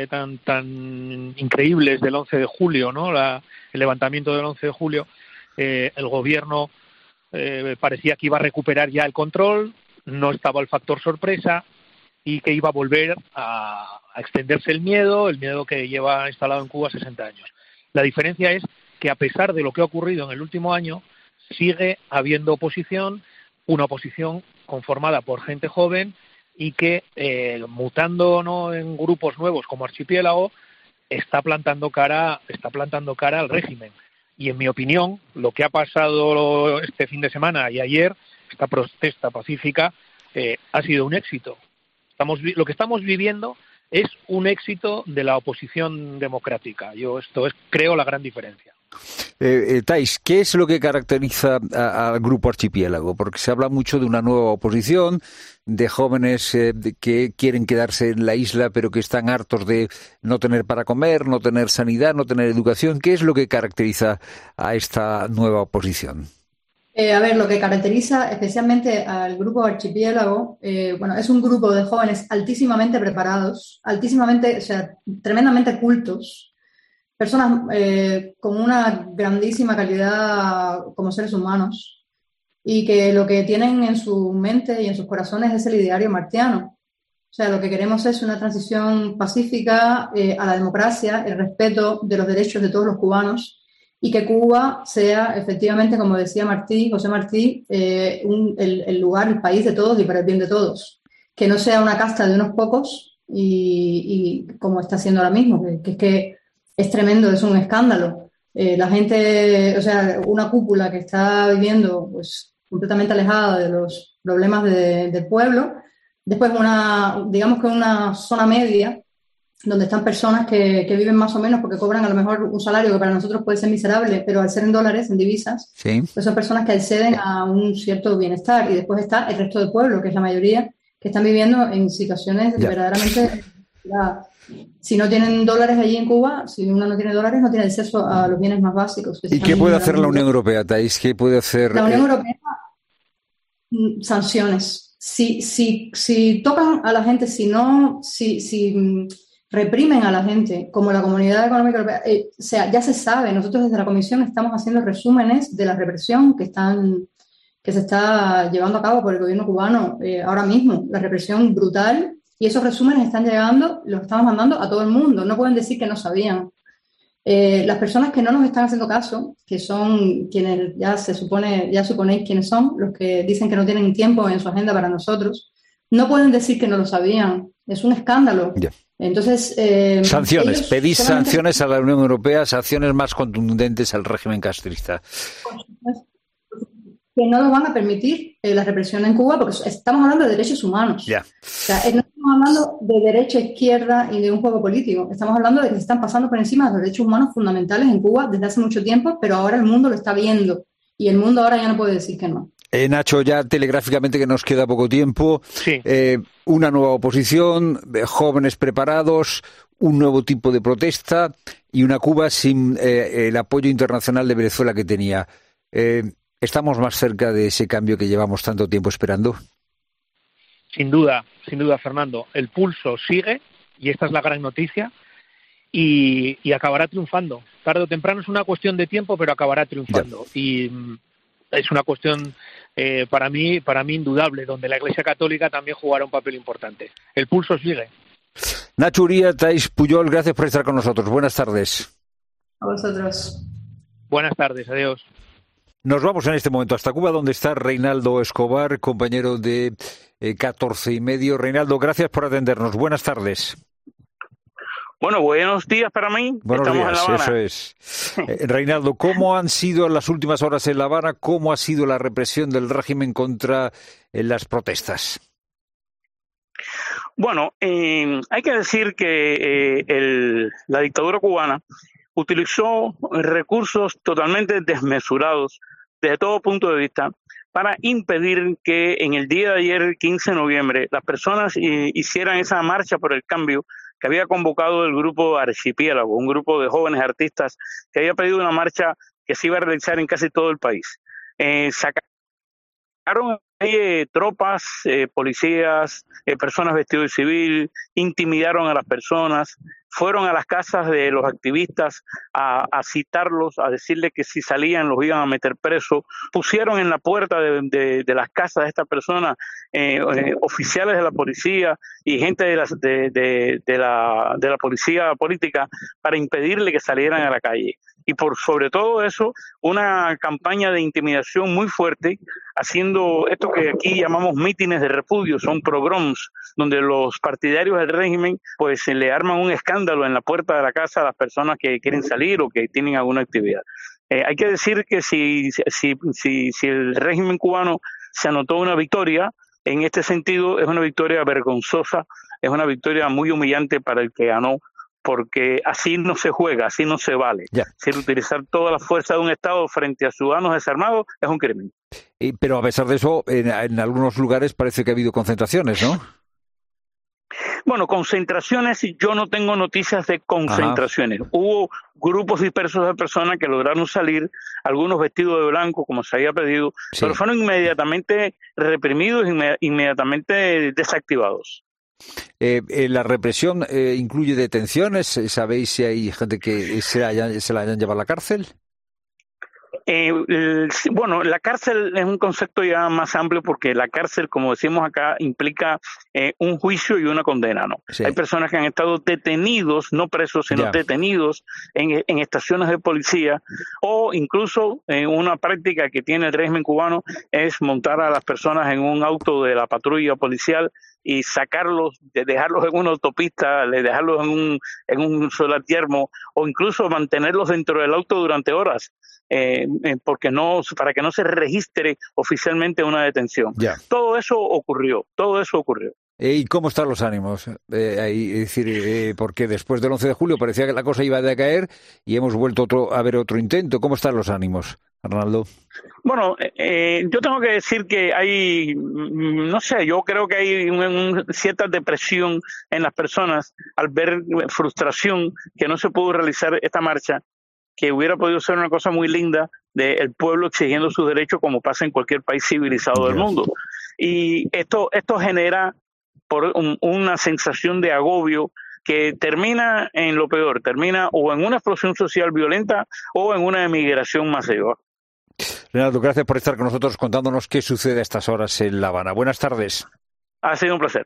tan increíbles del 11 de julio, ¿no? El levantamiento del 11 de julio, el gobierno parecía que iba a recuperar ya el control, no estaba el factor sorpresa y que iba a volver a extenderse el miedo que lleva instalado en Cuba 60 años. La diferencia es que a pesar de lo que ha ocurrido en el último año, sigue habiendo oposición, una oposición conformada por gente joven y que, mutando, ¿no?, en grupos nuevos como Archipiélago, está plantando cara al régimen. Y en mi opinión, lo que ha pasado este fin de semana y ayer, esta protesta pacífica, ha sido un éxito. Lo que estamos viviendo es un éxito de la oposición democrática. Esto es, creo, la gran diferencia. Thais, ¿qué es lo que caracteriza al Grupo Archipiélago? Porque se habla mucho de una nueva oposición, de jóvenes que quieren quedarse en la isla pero que están hartos de no tener para comer, no tener sanidad, no tener educación. ¿Qué es lo que caracteriza a esta nueva oposición? A ver, lo que caracteriza especialmente al Grupo Archipiélago, es un grupo de jóvenes altísimamente preparados, tremendamente cultos, personas con una grandísima calidad como seres humanos y que lo que tienen en su mente y en sus corazones es el ideario martiano. O sea, lo que queremos es una transición pacífica a la democracia, el respeto de los derechos de todos los cubanos, y que Cuba sea, efectivamente, como decía José Martí, el lugar, el país de todos y para el bien de todos. Que no sea una casta de unos pocos y como está haciendo ahora mismo, que es tremendo, es un escándalo. La gente, una cúpula que está viviendo pues completamente alejada de los problemas del pueblo. Después una zona media donde están personas que viven más o menos porque cobran a lo mejor un salario que para nosotros puede ser miserable, pero al ser en dólares, en divisas, sí, pues son personas que acceden a un cierto bienestar. Y después está el resto del pueblo, que es la mayoría, que están viviendo en situaciones verdaderamente... Si no tienen dólares allí en Cuba, si uno no tiene dólares, no tiene acceso a los bienes más básicos. ¿Y qué puede hacer la Unión Europea, Thais? ¿Qué puede hacer? La Unión Europea, sanciones. Si tocan a la gente, si reprimen a la gente, como la Comunidad Económica Europea, ya se sabe, nosotros desde la Comisión estamos haciendo resúmenes de la represión que se está llevando a cabo por el gobierno cubano ahora mismo, la represión brutal, y esos resúmenes están llegando, los estamos mandando a todo el mundo, no pueden decir que no sabían. Las personas que no nos están haciendo caso, que son quienes ya suponéis quiénes son, los que dicen que no tienen tiempo en su agenda para nosotros, no pueden decir que no lo sabían. Es un escándalo. Yeah. Entonces, sanciones, pedís sanciones a la Unión Europea, sanciones más contundentes al régimen castrista. Que no lo van a permitir la represión en Cuba, porque estamos hablando de derechos humanos. Yeah. O sea, no estamos hablando de derecha izquierda y de un juego político. Estamos hablando de que se están pasando por encima de los derechos humanos fundamentales en Cuba desde hace mucho tiempo, pero ahora el mundo lo está viendo. Y el mundo ahora ya no puede decir que no. Nacho, ya telegráficamente, que nos queda poco tiempo, sí. Una nueva oposición, jóvenes preparados, un nuevo tipo de protesta y una Cuba sin el apoyo internacional de Venezuela que tenía. ¿Estamos más cerca de ese cambio que llevamos tanto tiempo esperando? Sin duda, Fernando. El pulso sigue, y esta es la gran noticia, y acabará triunfando. Tarde o temprano es una cuestión de tiempo, pero acabará triunfando. Ya. Y es una cuestión para mí indudable, donde la Iglesia Católica también jugará un papel importante. El pulso sigue. Nacho Uría, Thais Pujol, gracias por estar con nosotros. Buenas tardes. A vosotros. Buenas tardes, adiós. Nos vamos en este momento hasta Cuba, donde está Reinaldo Escobar, compañero de 14 y medio. Reinaldo, gracias por atendernos. Buenas tardes. Bueno, buenos días para mí. Buenos Estamos días, en La Habana. eso es. Reinaldo, ¿cómo han sido las últimas horas en La Habana? ¿Cómo ha sido la represión del régimen contra las protestas? Bueno, hay que decir que la dictadura cubana utilizó recursos totalmente desmesurados desde todo punto de vista para impedir que en el día de ayer, 15 de noviembre, las personas hicieran esa marcha por el cambio que había convocado el grupo Archipiélago, un grupo de jóvenes artistas que había pedido una marcha que se iba a realizar en casi todo el país. Sacaron tropas, policías, personas vestidas de civil, intimidaron a las personas, fueron a las casas de los activistas a citarlos, a decirles que si salían los iban a meter presos, pusieron en la puerta de las casas de estas personas oficiales de la policía y gente de la policía política para impedirle que salieran a la calle. Y por sobre todo eso, una campaña de intimidación muy fuerte, haciendo esto que aquí llamamos mítines de repudio, son pogroms, donde los partidarios del régimen pues se le arman un escándalo en la puerta de la casa a las personas que quieren salir o que tienen alguna actividad. Hay que decir que si el régimen cubano se anotó una victoria, en este sentido es una victoria vergonzosa, es una victoria muy humillante para el que ganó, porque así no se juega, así no se vale. Es utilizar toda la fuerza de un Estado frente a ciudadanos desarmados es un crimen. Pero a pesar de eso, en algunos lugares parece que ha habido concentraciones, ¿no? Bueno, concentraciones, yo no tengo noticias de concentraciones. Hubo grupos dispersos de personas que lograron salir, algunos vestidos de blanco, como se había pedido, pero fueron inmediatamente reprimidos, inmediatamente desactivados. ¿La represión incluye detenciones? ¿Sabéis si hay gente que se la hayan llevado a la cárcel? Bueno, la cárcel es un concepto ya más amplio porque la cárcel, como decimos acá, implica un juicio y una condena, ¿no? Sí. Hay personas que han estado detenidos, no presos, sino detenidos en estaciones de policía, o incluso una práctica que tiene el régimen cubano es montar a las personas en un auto de la patrulla policial y sacarlos, dejarlos en una autopista, dejarlos en un solatiermo, o incluso mantenerlos dentro del auto durante horas. Porque para que no se registre oficialmente una detención. Todo eso ocurrió. ¿Y cómo están los ánimos? Es decir, porque después del 11 de julio parecía que la cosa iba a decaer y hemos vuelto a ver otro intento. ¿Cómo están los ánimos, Arnaldo? Bueno, yo tengo que decir que hay, no sé, yo creo que hay cierta depresión en las personas al ver frustración que no se pudo realizar esta marcha, que hubiera podido ser una cosa muy linda del pueblo exigiendo sus derechos como pasa en cualquier país civilizado del mundo. Y esto genera una sensación de agobio que termina en lo peor, termina o en una explosión social violenta o en una emigración masiva. Leonardo, gracias por estar con nosotros contándonos qué sucede a estas horas en La Habana. Buenas tardes. Ha sido un placer.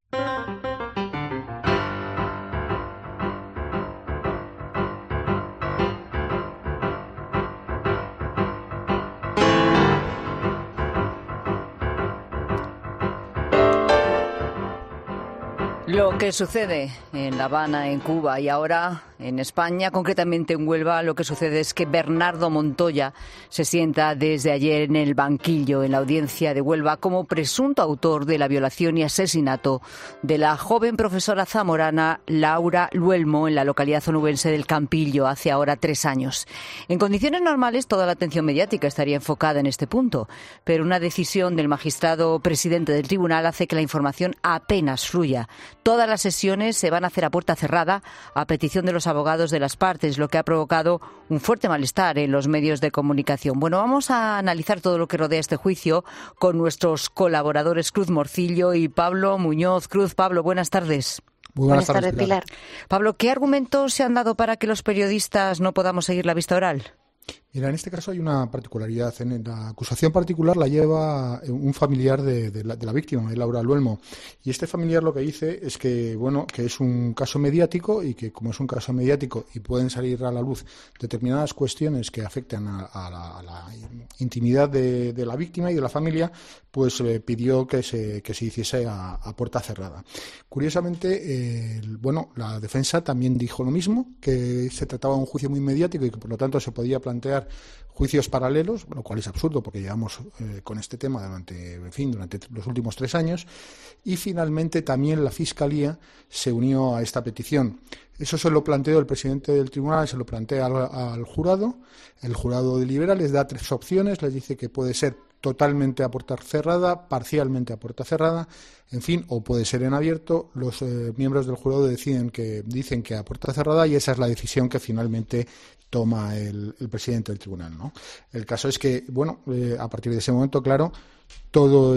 Lo que sucede en La Habana, en Cuba y ahora en España, concretamente en Huelva, lo que sucede es que Bernardo Montoya se sienta desde ayer en el banquillo en la audiencia de Huelva como presunto autor de la violación y asesinato de la joven profesora zamorana Laura Luelmo en la localidad onubense del Campillo hace ahora 3 años. En condiciones normales toda la atención mediática estaría enfocada en este punto, pero una decisión del magistrado presidente del tribunal hace que la información apenas fluya. Todas las sesiones se van a hacer a puerta cerrada a petición de los abogados de las partes, lo que ha provocado un fuerte malestar en los medios de comunicación. Bueno, vamos a analizar todo lo que rodea este juicio con nuestros colaboradores Cruz Morcillo y Pablo Muñoz. Cruz, Pablo, buenas tardes. Muy buenas tardes, Pilar. Pablo, ¿qué argumentos se han dado para que los periodistas no podamos seguir la vista oral? Mira, en este caso hay una particularidad. La acusación particular la lleva un familiar de la víctima, de Laura Luelmo. Y este familiar lo que dice es que, bueno, que es un caso mediático y que como es un caso mediático y pueden salir a la luz determinadas cuestiones que afectan a la intimidad de la víctima y de la familia, pues pidió que se hiciese a puerta cerrada. Curiosamente, la defensa también dijo lo mismo, que se trataba de un juicio muy mediático y que por lo tanto se podía plantear juicios paralelos, lo cual es absurdo porque llevamos con este tema durante los últimos 3 años, y finalmente también la Fiscalía se unió a esta petición. Eso se lo planteó el presidente del tribunal, se lo plantea al jurado. El jurado delibera, les da 3 opciones, les dice que puede ser totalmente a puerta cerrada, parcialmente a puerta cerrada, en fin, o puede ser en abierto. Los miembros del jurado dicen que a puerta cerrada, y esa es la decisión que finalmente toma el presidente del tribunal, ¿no? El caso es que, a partir de ese momento, claro, toda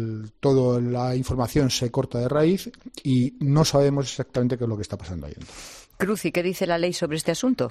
la información se corta de raíz y no sabemos exactamente qué es lo que está pasando ahí dentro. Cruz, ¿y qué dice la ley sobre este asunto?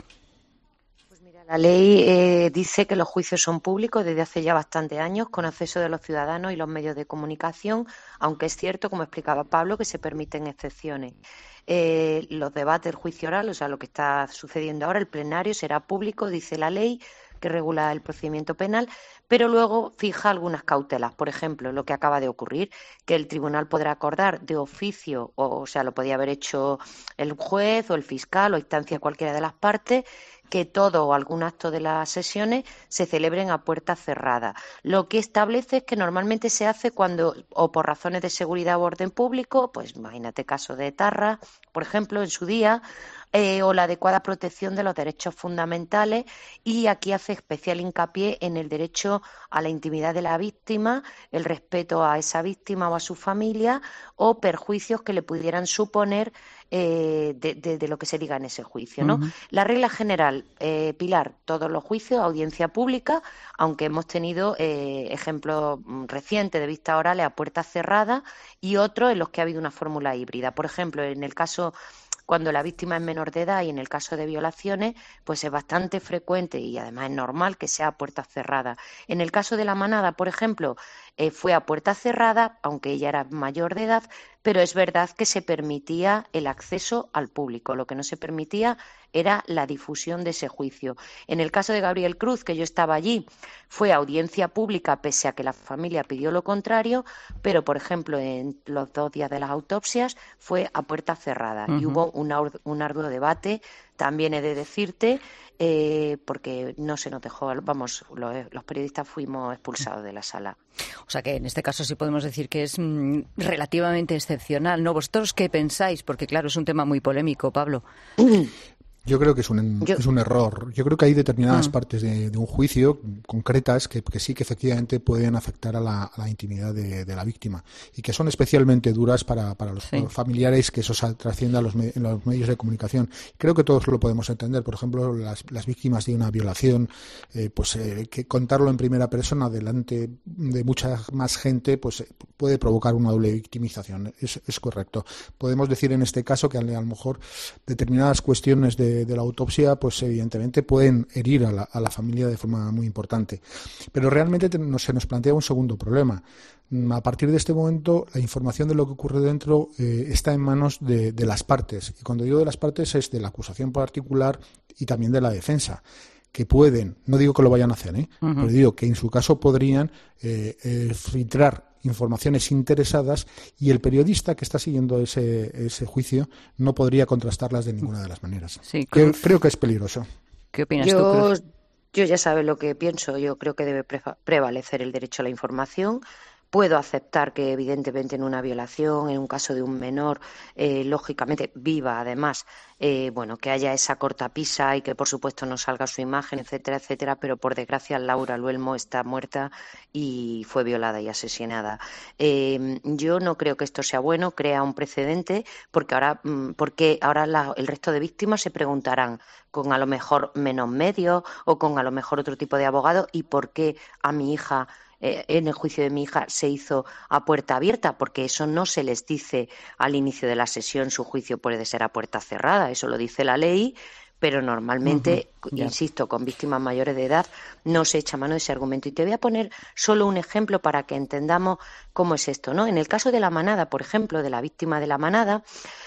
La ley dice que los juicios son públicos desde hace ya bastantes años, con acceso de los ciudadanos y los medios de comunicación, aunque es cierto, como explicaba Pablo, que se permiten excepciones. Los debates, el juicio oral, o sea, lo que está sucediendo ahora, el plenario será público, dice la ley, que regula el procedimiento penal, pero luego fija algunas cautelas. Por ejemplo, lo que acaba de ocurrir, que el tribunal podrá acordar de oficio, o sea, lo podía haber hecho el juez o el fiscal o instancia cualquiera de las partes, que todo o algún acto de las sesiones se celebren a puerta cerrada. Lo que establece es que normalmente se hace cuando, o por razones de seguridad o orden público, pues imagínate caso de Etarra, por ejemplo, en su día, o la adecuada protección de los derechos fundamentales, y aquí hace especial hincapié en el derecho a la intimidad de la víctima, el respeto a esa víctima o a su familia, o perjuicios que le pudieran suponer de lo que se diga en ese juicio, ¿no? La regla general, Pilar, todos los juicios, audiencia pública, aunque hemos tenido ejemplos recientes de vistas orales a puertas cerradas y otros en los que ha habido una fórmula híbrida. Por ejemplo, en el caso cuando la víctima es menor de edad y en el caso de violaciones, pues es bastante frecuente y además es normal que sea a puertas cerradas. En el caso de la manada, por ejemplo, fue a puertas cerradas, aunque ella era mayor de edad, pero es verdad que se permitía el acceso al público. Lo que no se permitía era la difusión de ese juicio. En el caso de Gabriel Cruz, que yo estaba allí, fue audiencia pública pese a que la familia pidió lo contrario, pero, por ejemplo, en los 2 días de las autopsias fue a puertas cerradas y hubo un arduo debate, también he de decirte, porque no se nos dejó, vamos, los periodistas fuimos expulsados de la sala. O sea que en este caso sí podemos decir que es relativamente excepcional, ¿no? ¿Vosotros qué pensáis? Porque claro, es un tema muy polémico, Pablo. Yo creo que es un error. Yo creo que hay determinadas partes de un juicio concretas que sí que efectivamente pueden afectar a la intimidad de la víctima y que son especialmente duras para los familiares, que eso trascienda en los medios de comunicación. Creo que todos lo podemos entender. Por ejemplo, las víctimas de una violación, que contarlo en primera persona delante de mucha más gente, pues puede provocar una doble victimización. Es correcto. Podemos decir en este caso que a lo mejor determinadas cuestiones de la autopsia, pues evidentemente pueden herir a la familia de forma muy importante. Pero realmente se nos plantea un segundo problema. A partir de este momento, la información de lo que ocurre dentro está en manos de las partes. Y cuando digo de las partes es de la acusación particular y también de la defensa, que pueden, no digo que lo vayan a hacer, pero digo que en su caso podrían filtrar informaciones interesadas y el periodista que está siguiendo ese juicio no podría contrastarlas de ninguna de las maneras. Sí, creo que es peligroso. ¿Qué opinas tú, Cruz? Yo ya sabes lo que pienso. Yo creo que debe prevalecer el derecho a la información. Puedo aceptar que evidentemente en una violación, en un caso de un menor, lógicamente viva además, que haya esa cortapisa y que por supuesto no salga su imagen, etcétera, etcétera, pero por desgracia Laura Luelmo está muerta y fue violada y asesinada. Yo no creo que esto sea bueno, crea un precedente, porque ahora el resto de víctimas se preguntarán con a lo mejor menos medios o con a lo mejor otro tipo de abogado, ¿y por qué a mi hija en el juicio de mi hija se hizo a puerta abierta? Porque eso no se les dice al inicio de la sesión, su juicio puede ser a puerta cerrada, eso lo dice la ley, pero normalmente, insisto, con víctimas mayores de edad no se echa mano de ese argumento. Y te voy a poner solo un ejemplo para que entendamos cómo es esto, ¿no? En el caso de la manada, por ejemplo, de la víctima de la manada,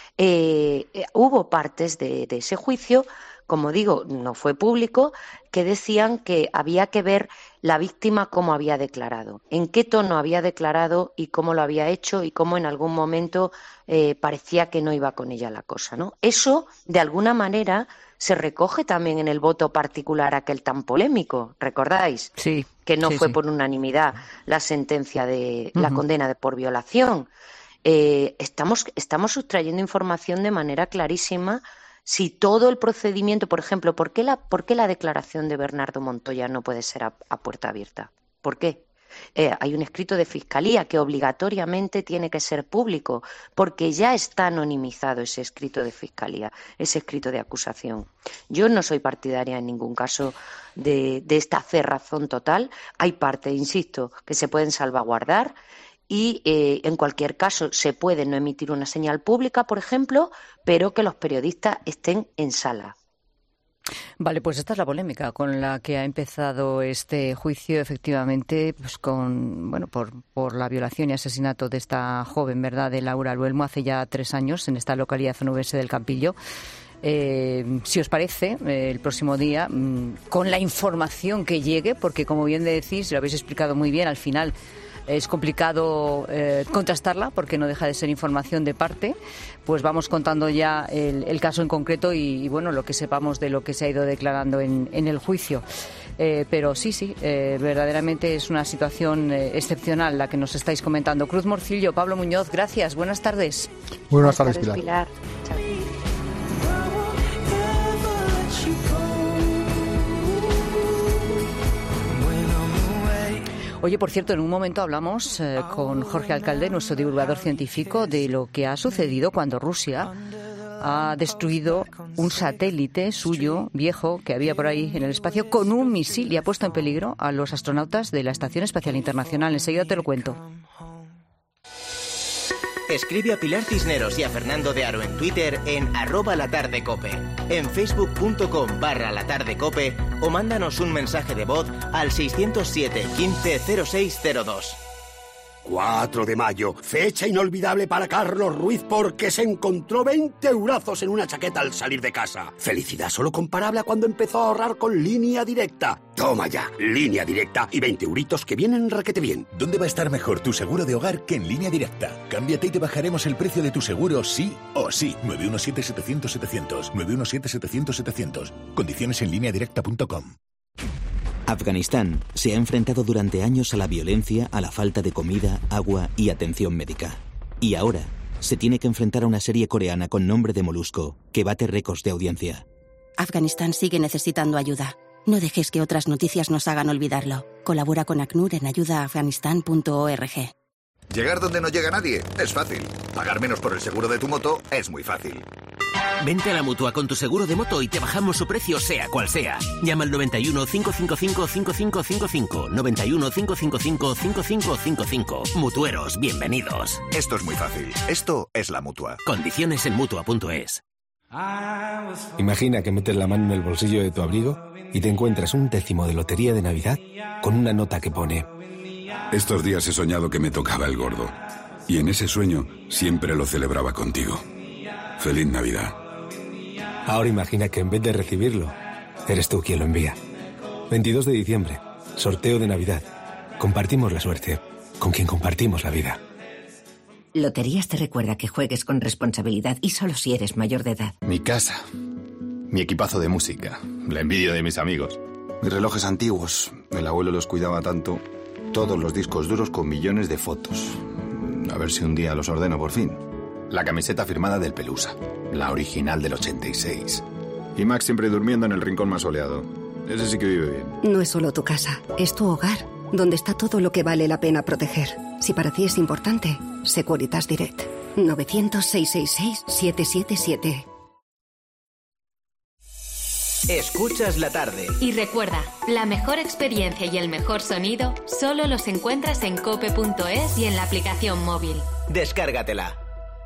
hubo partes de ese juicio, como digo, no fue público, que decían que había que ver la víctima cómo había declarado, en qué tono había declarado y cómo lo había hecho y cómo en algún momento parecía que no iba con ella la cosa, ¿no? Eso, de alguna manera, se recoge también en el voto particular aquel tan polémico, ¿recordáis? Sí. Que no fue por unanimidad la sentencia de la condena por violación. Estamos sustrayendo información de manera clarísima. Si todo el procedimiento, por ejemplo, ¿por qué la declaración de Bernardo Montoya no puede ser a puerta abierta? ¿Por qué? Hay un escrito de Fiscalía que obligatoriamente tiene que ser público, porque ya está anonimizado ese escrito de Fiscalía, ese escrito de acusación. Yo no soy partidaria en ningún caso de esta cerrazón total. Hay partes, insisto, que se pueden salvaguardar. Y en cualquier caso se puede no emitir una señal pública, por ejemplo, pero que los periodistas estén en sala. Vale, pues esta es la polémica con la que ha empezado este juicio, efectivamente, pues por la violación y asesinato de esta joven, ¿verdad?, de Laura Luelmo, hace ya 3 años en esta localidad onubense del Campillo. Si os parece, el próximo día, con la información que llegue, porque como bien decís, lo habéis explicado muy bien, al final es complicado contrastarla porque no deja de ser información de parte, pues vamos contando ya el caso en concreto y lo que sepamos de lo que se ha ido declarando en el juicio. Pero sí, verdaderamente es una situación excepcional la que nos estáis comentando. Cruz Morcillo, Pablo Muñoz, gracias, buenas tardes. Buenas tardes, Pilar. Chao. Oye, por cierto, en un momento hablamos con Jorge Alcalde, nuestro divulgador científico, de lo que ha sucedido cuando Rusia ha destruido un satélite suyo, viejo, que había por ahí en el espacio, con un misil y ha puesto en peligro a los astronautas de la Estación Espacial Internacional. Enseguida te lo cuento. Escribe a Pilar Cisneros y a Fernando de Aro en Twitter en @latardecope, en facebook.com/latardecope o mándanos un mensaje de voz al 607 15 0602. 4 de mayo, fecha inolvidable para Carlos Ruiz porque se encontró 20 eurazos en una chaqueta al salir de casa. Felicidad solo comparable a cuando empezó a ahorrar con Línea Directa. Toma ya, Línea Directa y 20 euritos que vienen requete bien. ¿Dónde va a estar mejor tu seguro de hogar que en Línea Directa? Cámbiate y te bajaremos el precio de tu seguro sí o sí. 917-700-700. 917-700-700. Condiciones en lineadirecta.com. Afganistán se ha enfrentado durante años a la violencia, a la falta de comida, agua y atención médica. Y ahora se tiene que enfrentar a una serie coreana con nombre de Molusco que bate récords de audiencia. Afganistán sigue necesitando ayuda. No dejes que otras noticias nos hagan olvidarlo. Colabora con ACNUR en ayudaafganistán.org. Llegar donde no llega nadie es fácil. Pagar menos por el seguro de tu moto es muy fácil. Vente a la Mutua con tu seguro de moto y te bajamos su precio sea cual sea. Llama al 91 555 5555. 91 555 5555. Mutueros, bienvenidos. Esto es muy fácil. Esto es la Mutua. Condiciones en Mutua.es. Imagina que metes la mano en el bolsillo de tu abrigo y te encuentras un décimo de lotería de Navidad con una nota que pone: estos días he soñado que me tocaba el gordo. Y en ese sueño siempre lo celebraba contigo. Feliz Navidad. Ahora imagina que en vez de recibirlo, eres tú quien lo envía. 22 de diciembre, sorteo de Navidad. Compartimos la suerte con quien compartimos la vida. Loterías te recuerda que juegues con responsabilidad y solo si eres mayor de edad. Mi casa, mi equipazo de música, la envidia de mis amigos. Mis relojes antiguos, el abuelo los cuidaba tanto. Todos los discos duros con millones de fotos. A ver si un día los ordeno por fin. La camiseta firmada del Pelusa, la original del 86. Y Max siempre durmiendo en el rincón más soleado. Ese sí que vive bien. No es solo tu casa, es tu hogar, donde está todo lo que vale la pena proteger. Si para ti es importante, Securitas Direct. 900-666-777. Escuchas la tarde. Y recuerda, la mejor experiencia y el mejor sonido solo los encuentras en cope.es y en la aplicación móvil. Descárgatela.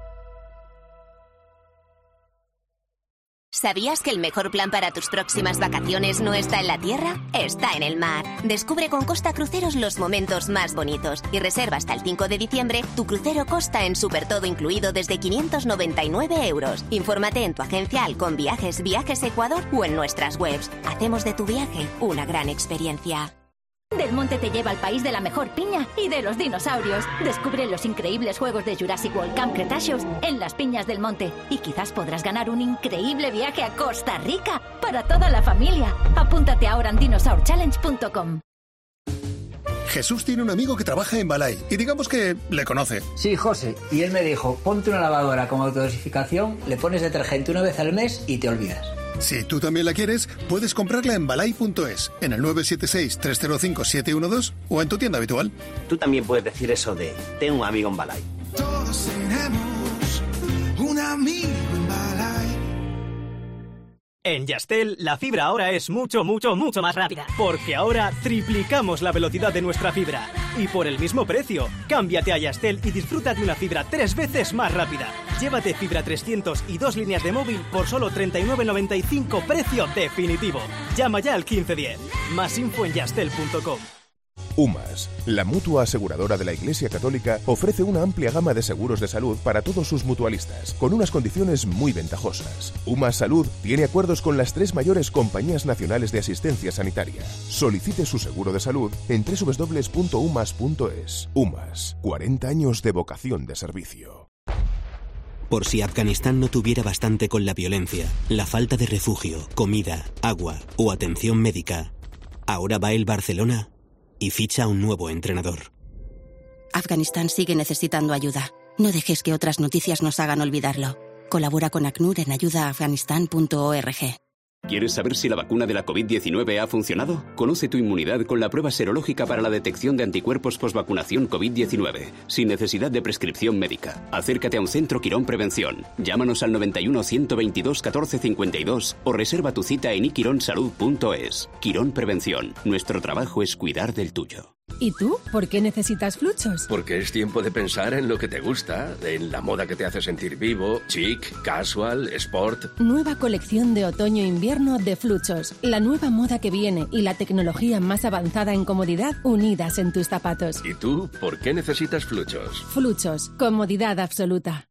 ¿Sabías que el mejor plan para tus próximas vacaciones no está en la tierra? Está en el mar. Descubre con Costa Cruceros los momentos más bonitos y reserva hasta el 5 de diciembre tu crucero Costa en Super Todo incluido desde 599 euros. Infórmate en tu agencia Halcón Viajes, Viajes Ecuador o en nuestras webs. Hacemos de tu viaje una gran experiencia. Del Monte te lleva al país de la mejor piña y de los dinosaurios. Descubre los increíbles juegos de Jurassic World Camp Cretaceous en las Piñas del Monte. Y quizás podrás ganar un increíble viaje a Costa Rica para toda la familia. Apúntate ahora en dinosaurchallenge.com. Jesús tiene un amigo que trabaja en Balay y digamos que le conoce. Sí, José. Y él me dijo, ponte una lavadora con autodosificación, le pones detergente una vez al mes y te olvidas. Si tú también la quieres, puedes comprarla en balay.es, en el 976-305-712 o en tu tienda habitual. Tú también puedes decir eso de, tengo un amigo en Balay. Todos tenemos un amigo en Balay. En Yastel, la fibra ahora es mucho más rápida. Porque ahora triplicamos la velocidad de nuestra fibra. Y por el mismo precio. Cámbiate a Yastel y disfruta de una fibra 3 veces más rápida. Llévate fibra 300 y 2 líneas de móvil por solo 39,95, precio definitivo. Llama ya al 1510. Más info en yastel.com. UMAS, la mutua aseguradora de la Iglesia Católica, ofrece una amplia gama de seguros de salud para todos sus mutualistas, con unas condiciones muy ventajosas. UMAS Salud tiene acuerdos con las 3 mayores compañías nacionales de asistencia sanitaria. Solicite su seguro de salud en www.umas.es. UMAS, 40 años de vocación de servicio. Por si Afganistán no tuviera bastante con la violencia, la falta de refugio, comida, agua o atención médica, ahora va el Barcelona y ficha a un nuevo entrenador. Afganistán sigue necesitando ayuda. No dejes que otras noticias nos hagan olvidarlo. Colabora con ACNUR en ayudaafganistán.org. ¿Quieres saber si la vacuna de la COVID-19 ha funcionado? Conoce tu inmunidad con la prueba serológica para la detección de anticuerpos posvacunación COVID-19, sin necesidad de prescripción médica. Acércate a un centro Quirón Prevención. Llámanos al 91 122 14 52 o reserva tu cita en iquironsalud.es. Quirón Prevención. Nuestro trabajo es cuidar del tuyo. ¿Y tú? ¿Por qué necesitas Fluchos? Porque es tiempo de pensar en lo que te gusta, en la moda que te hace sentir vivo, chic, casual, sport. Nueva colección de otoño-invierno de Fluchos. La nueva moda que viene y la tecnología más avanzada en comodidad unidas en tus zapatos. ¿Y tú? ¿Por qué necesitas Fluchos? Fluchos. Comodidad absoluta.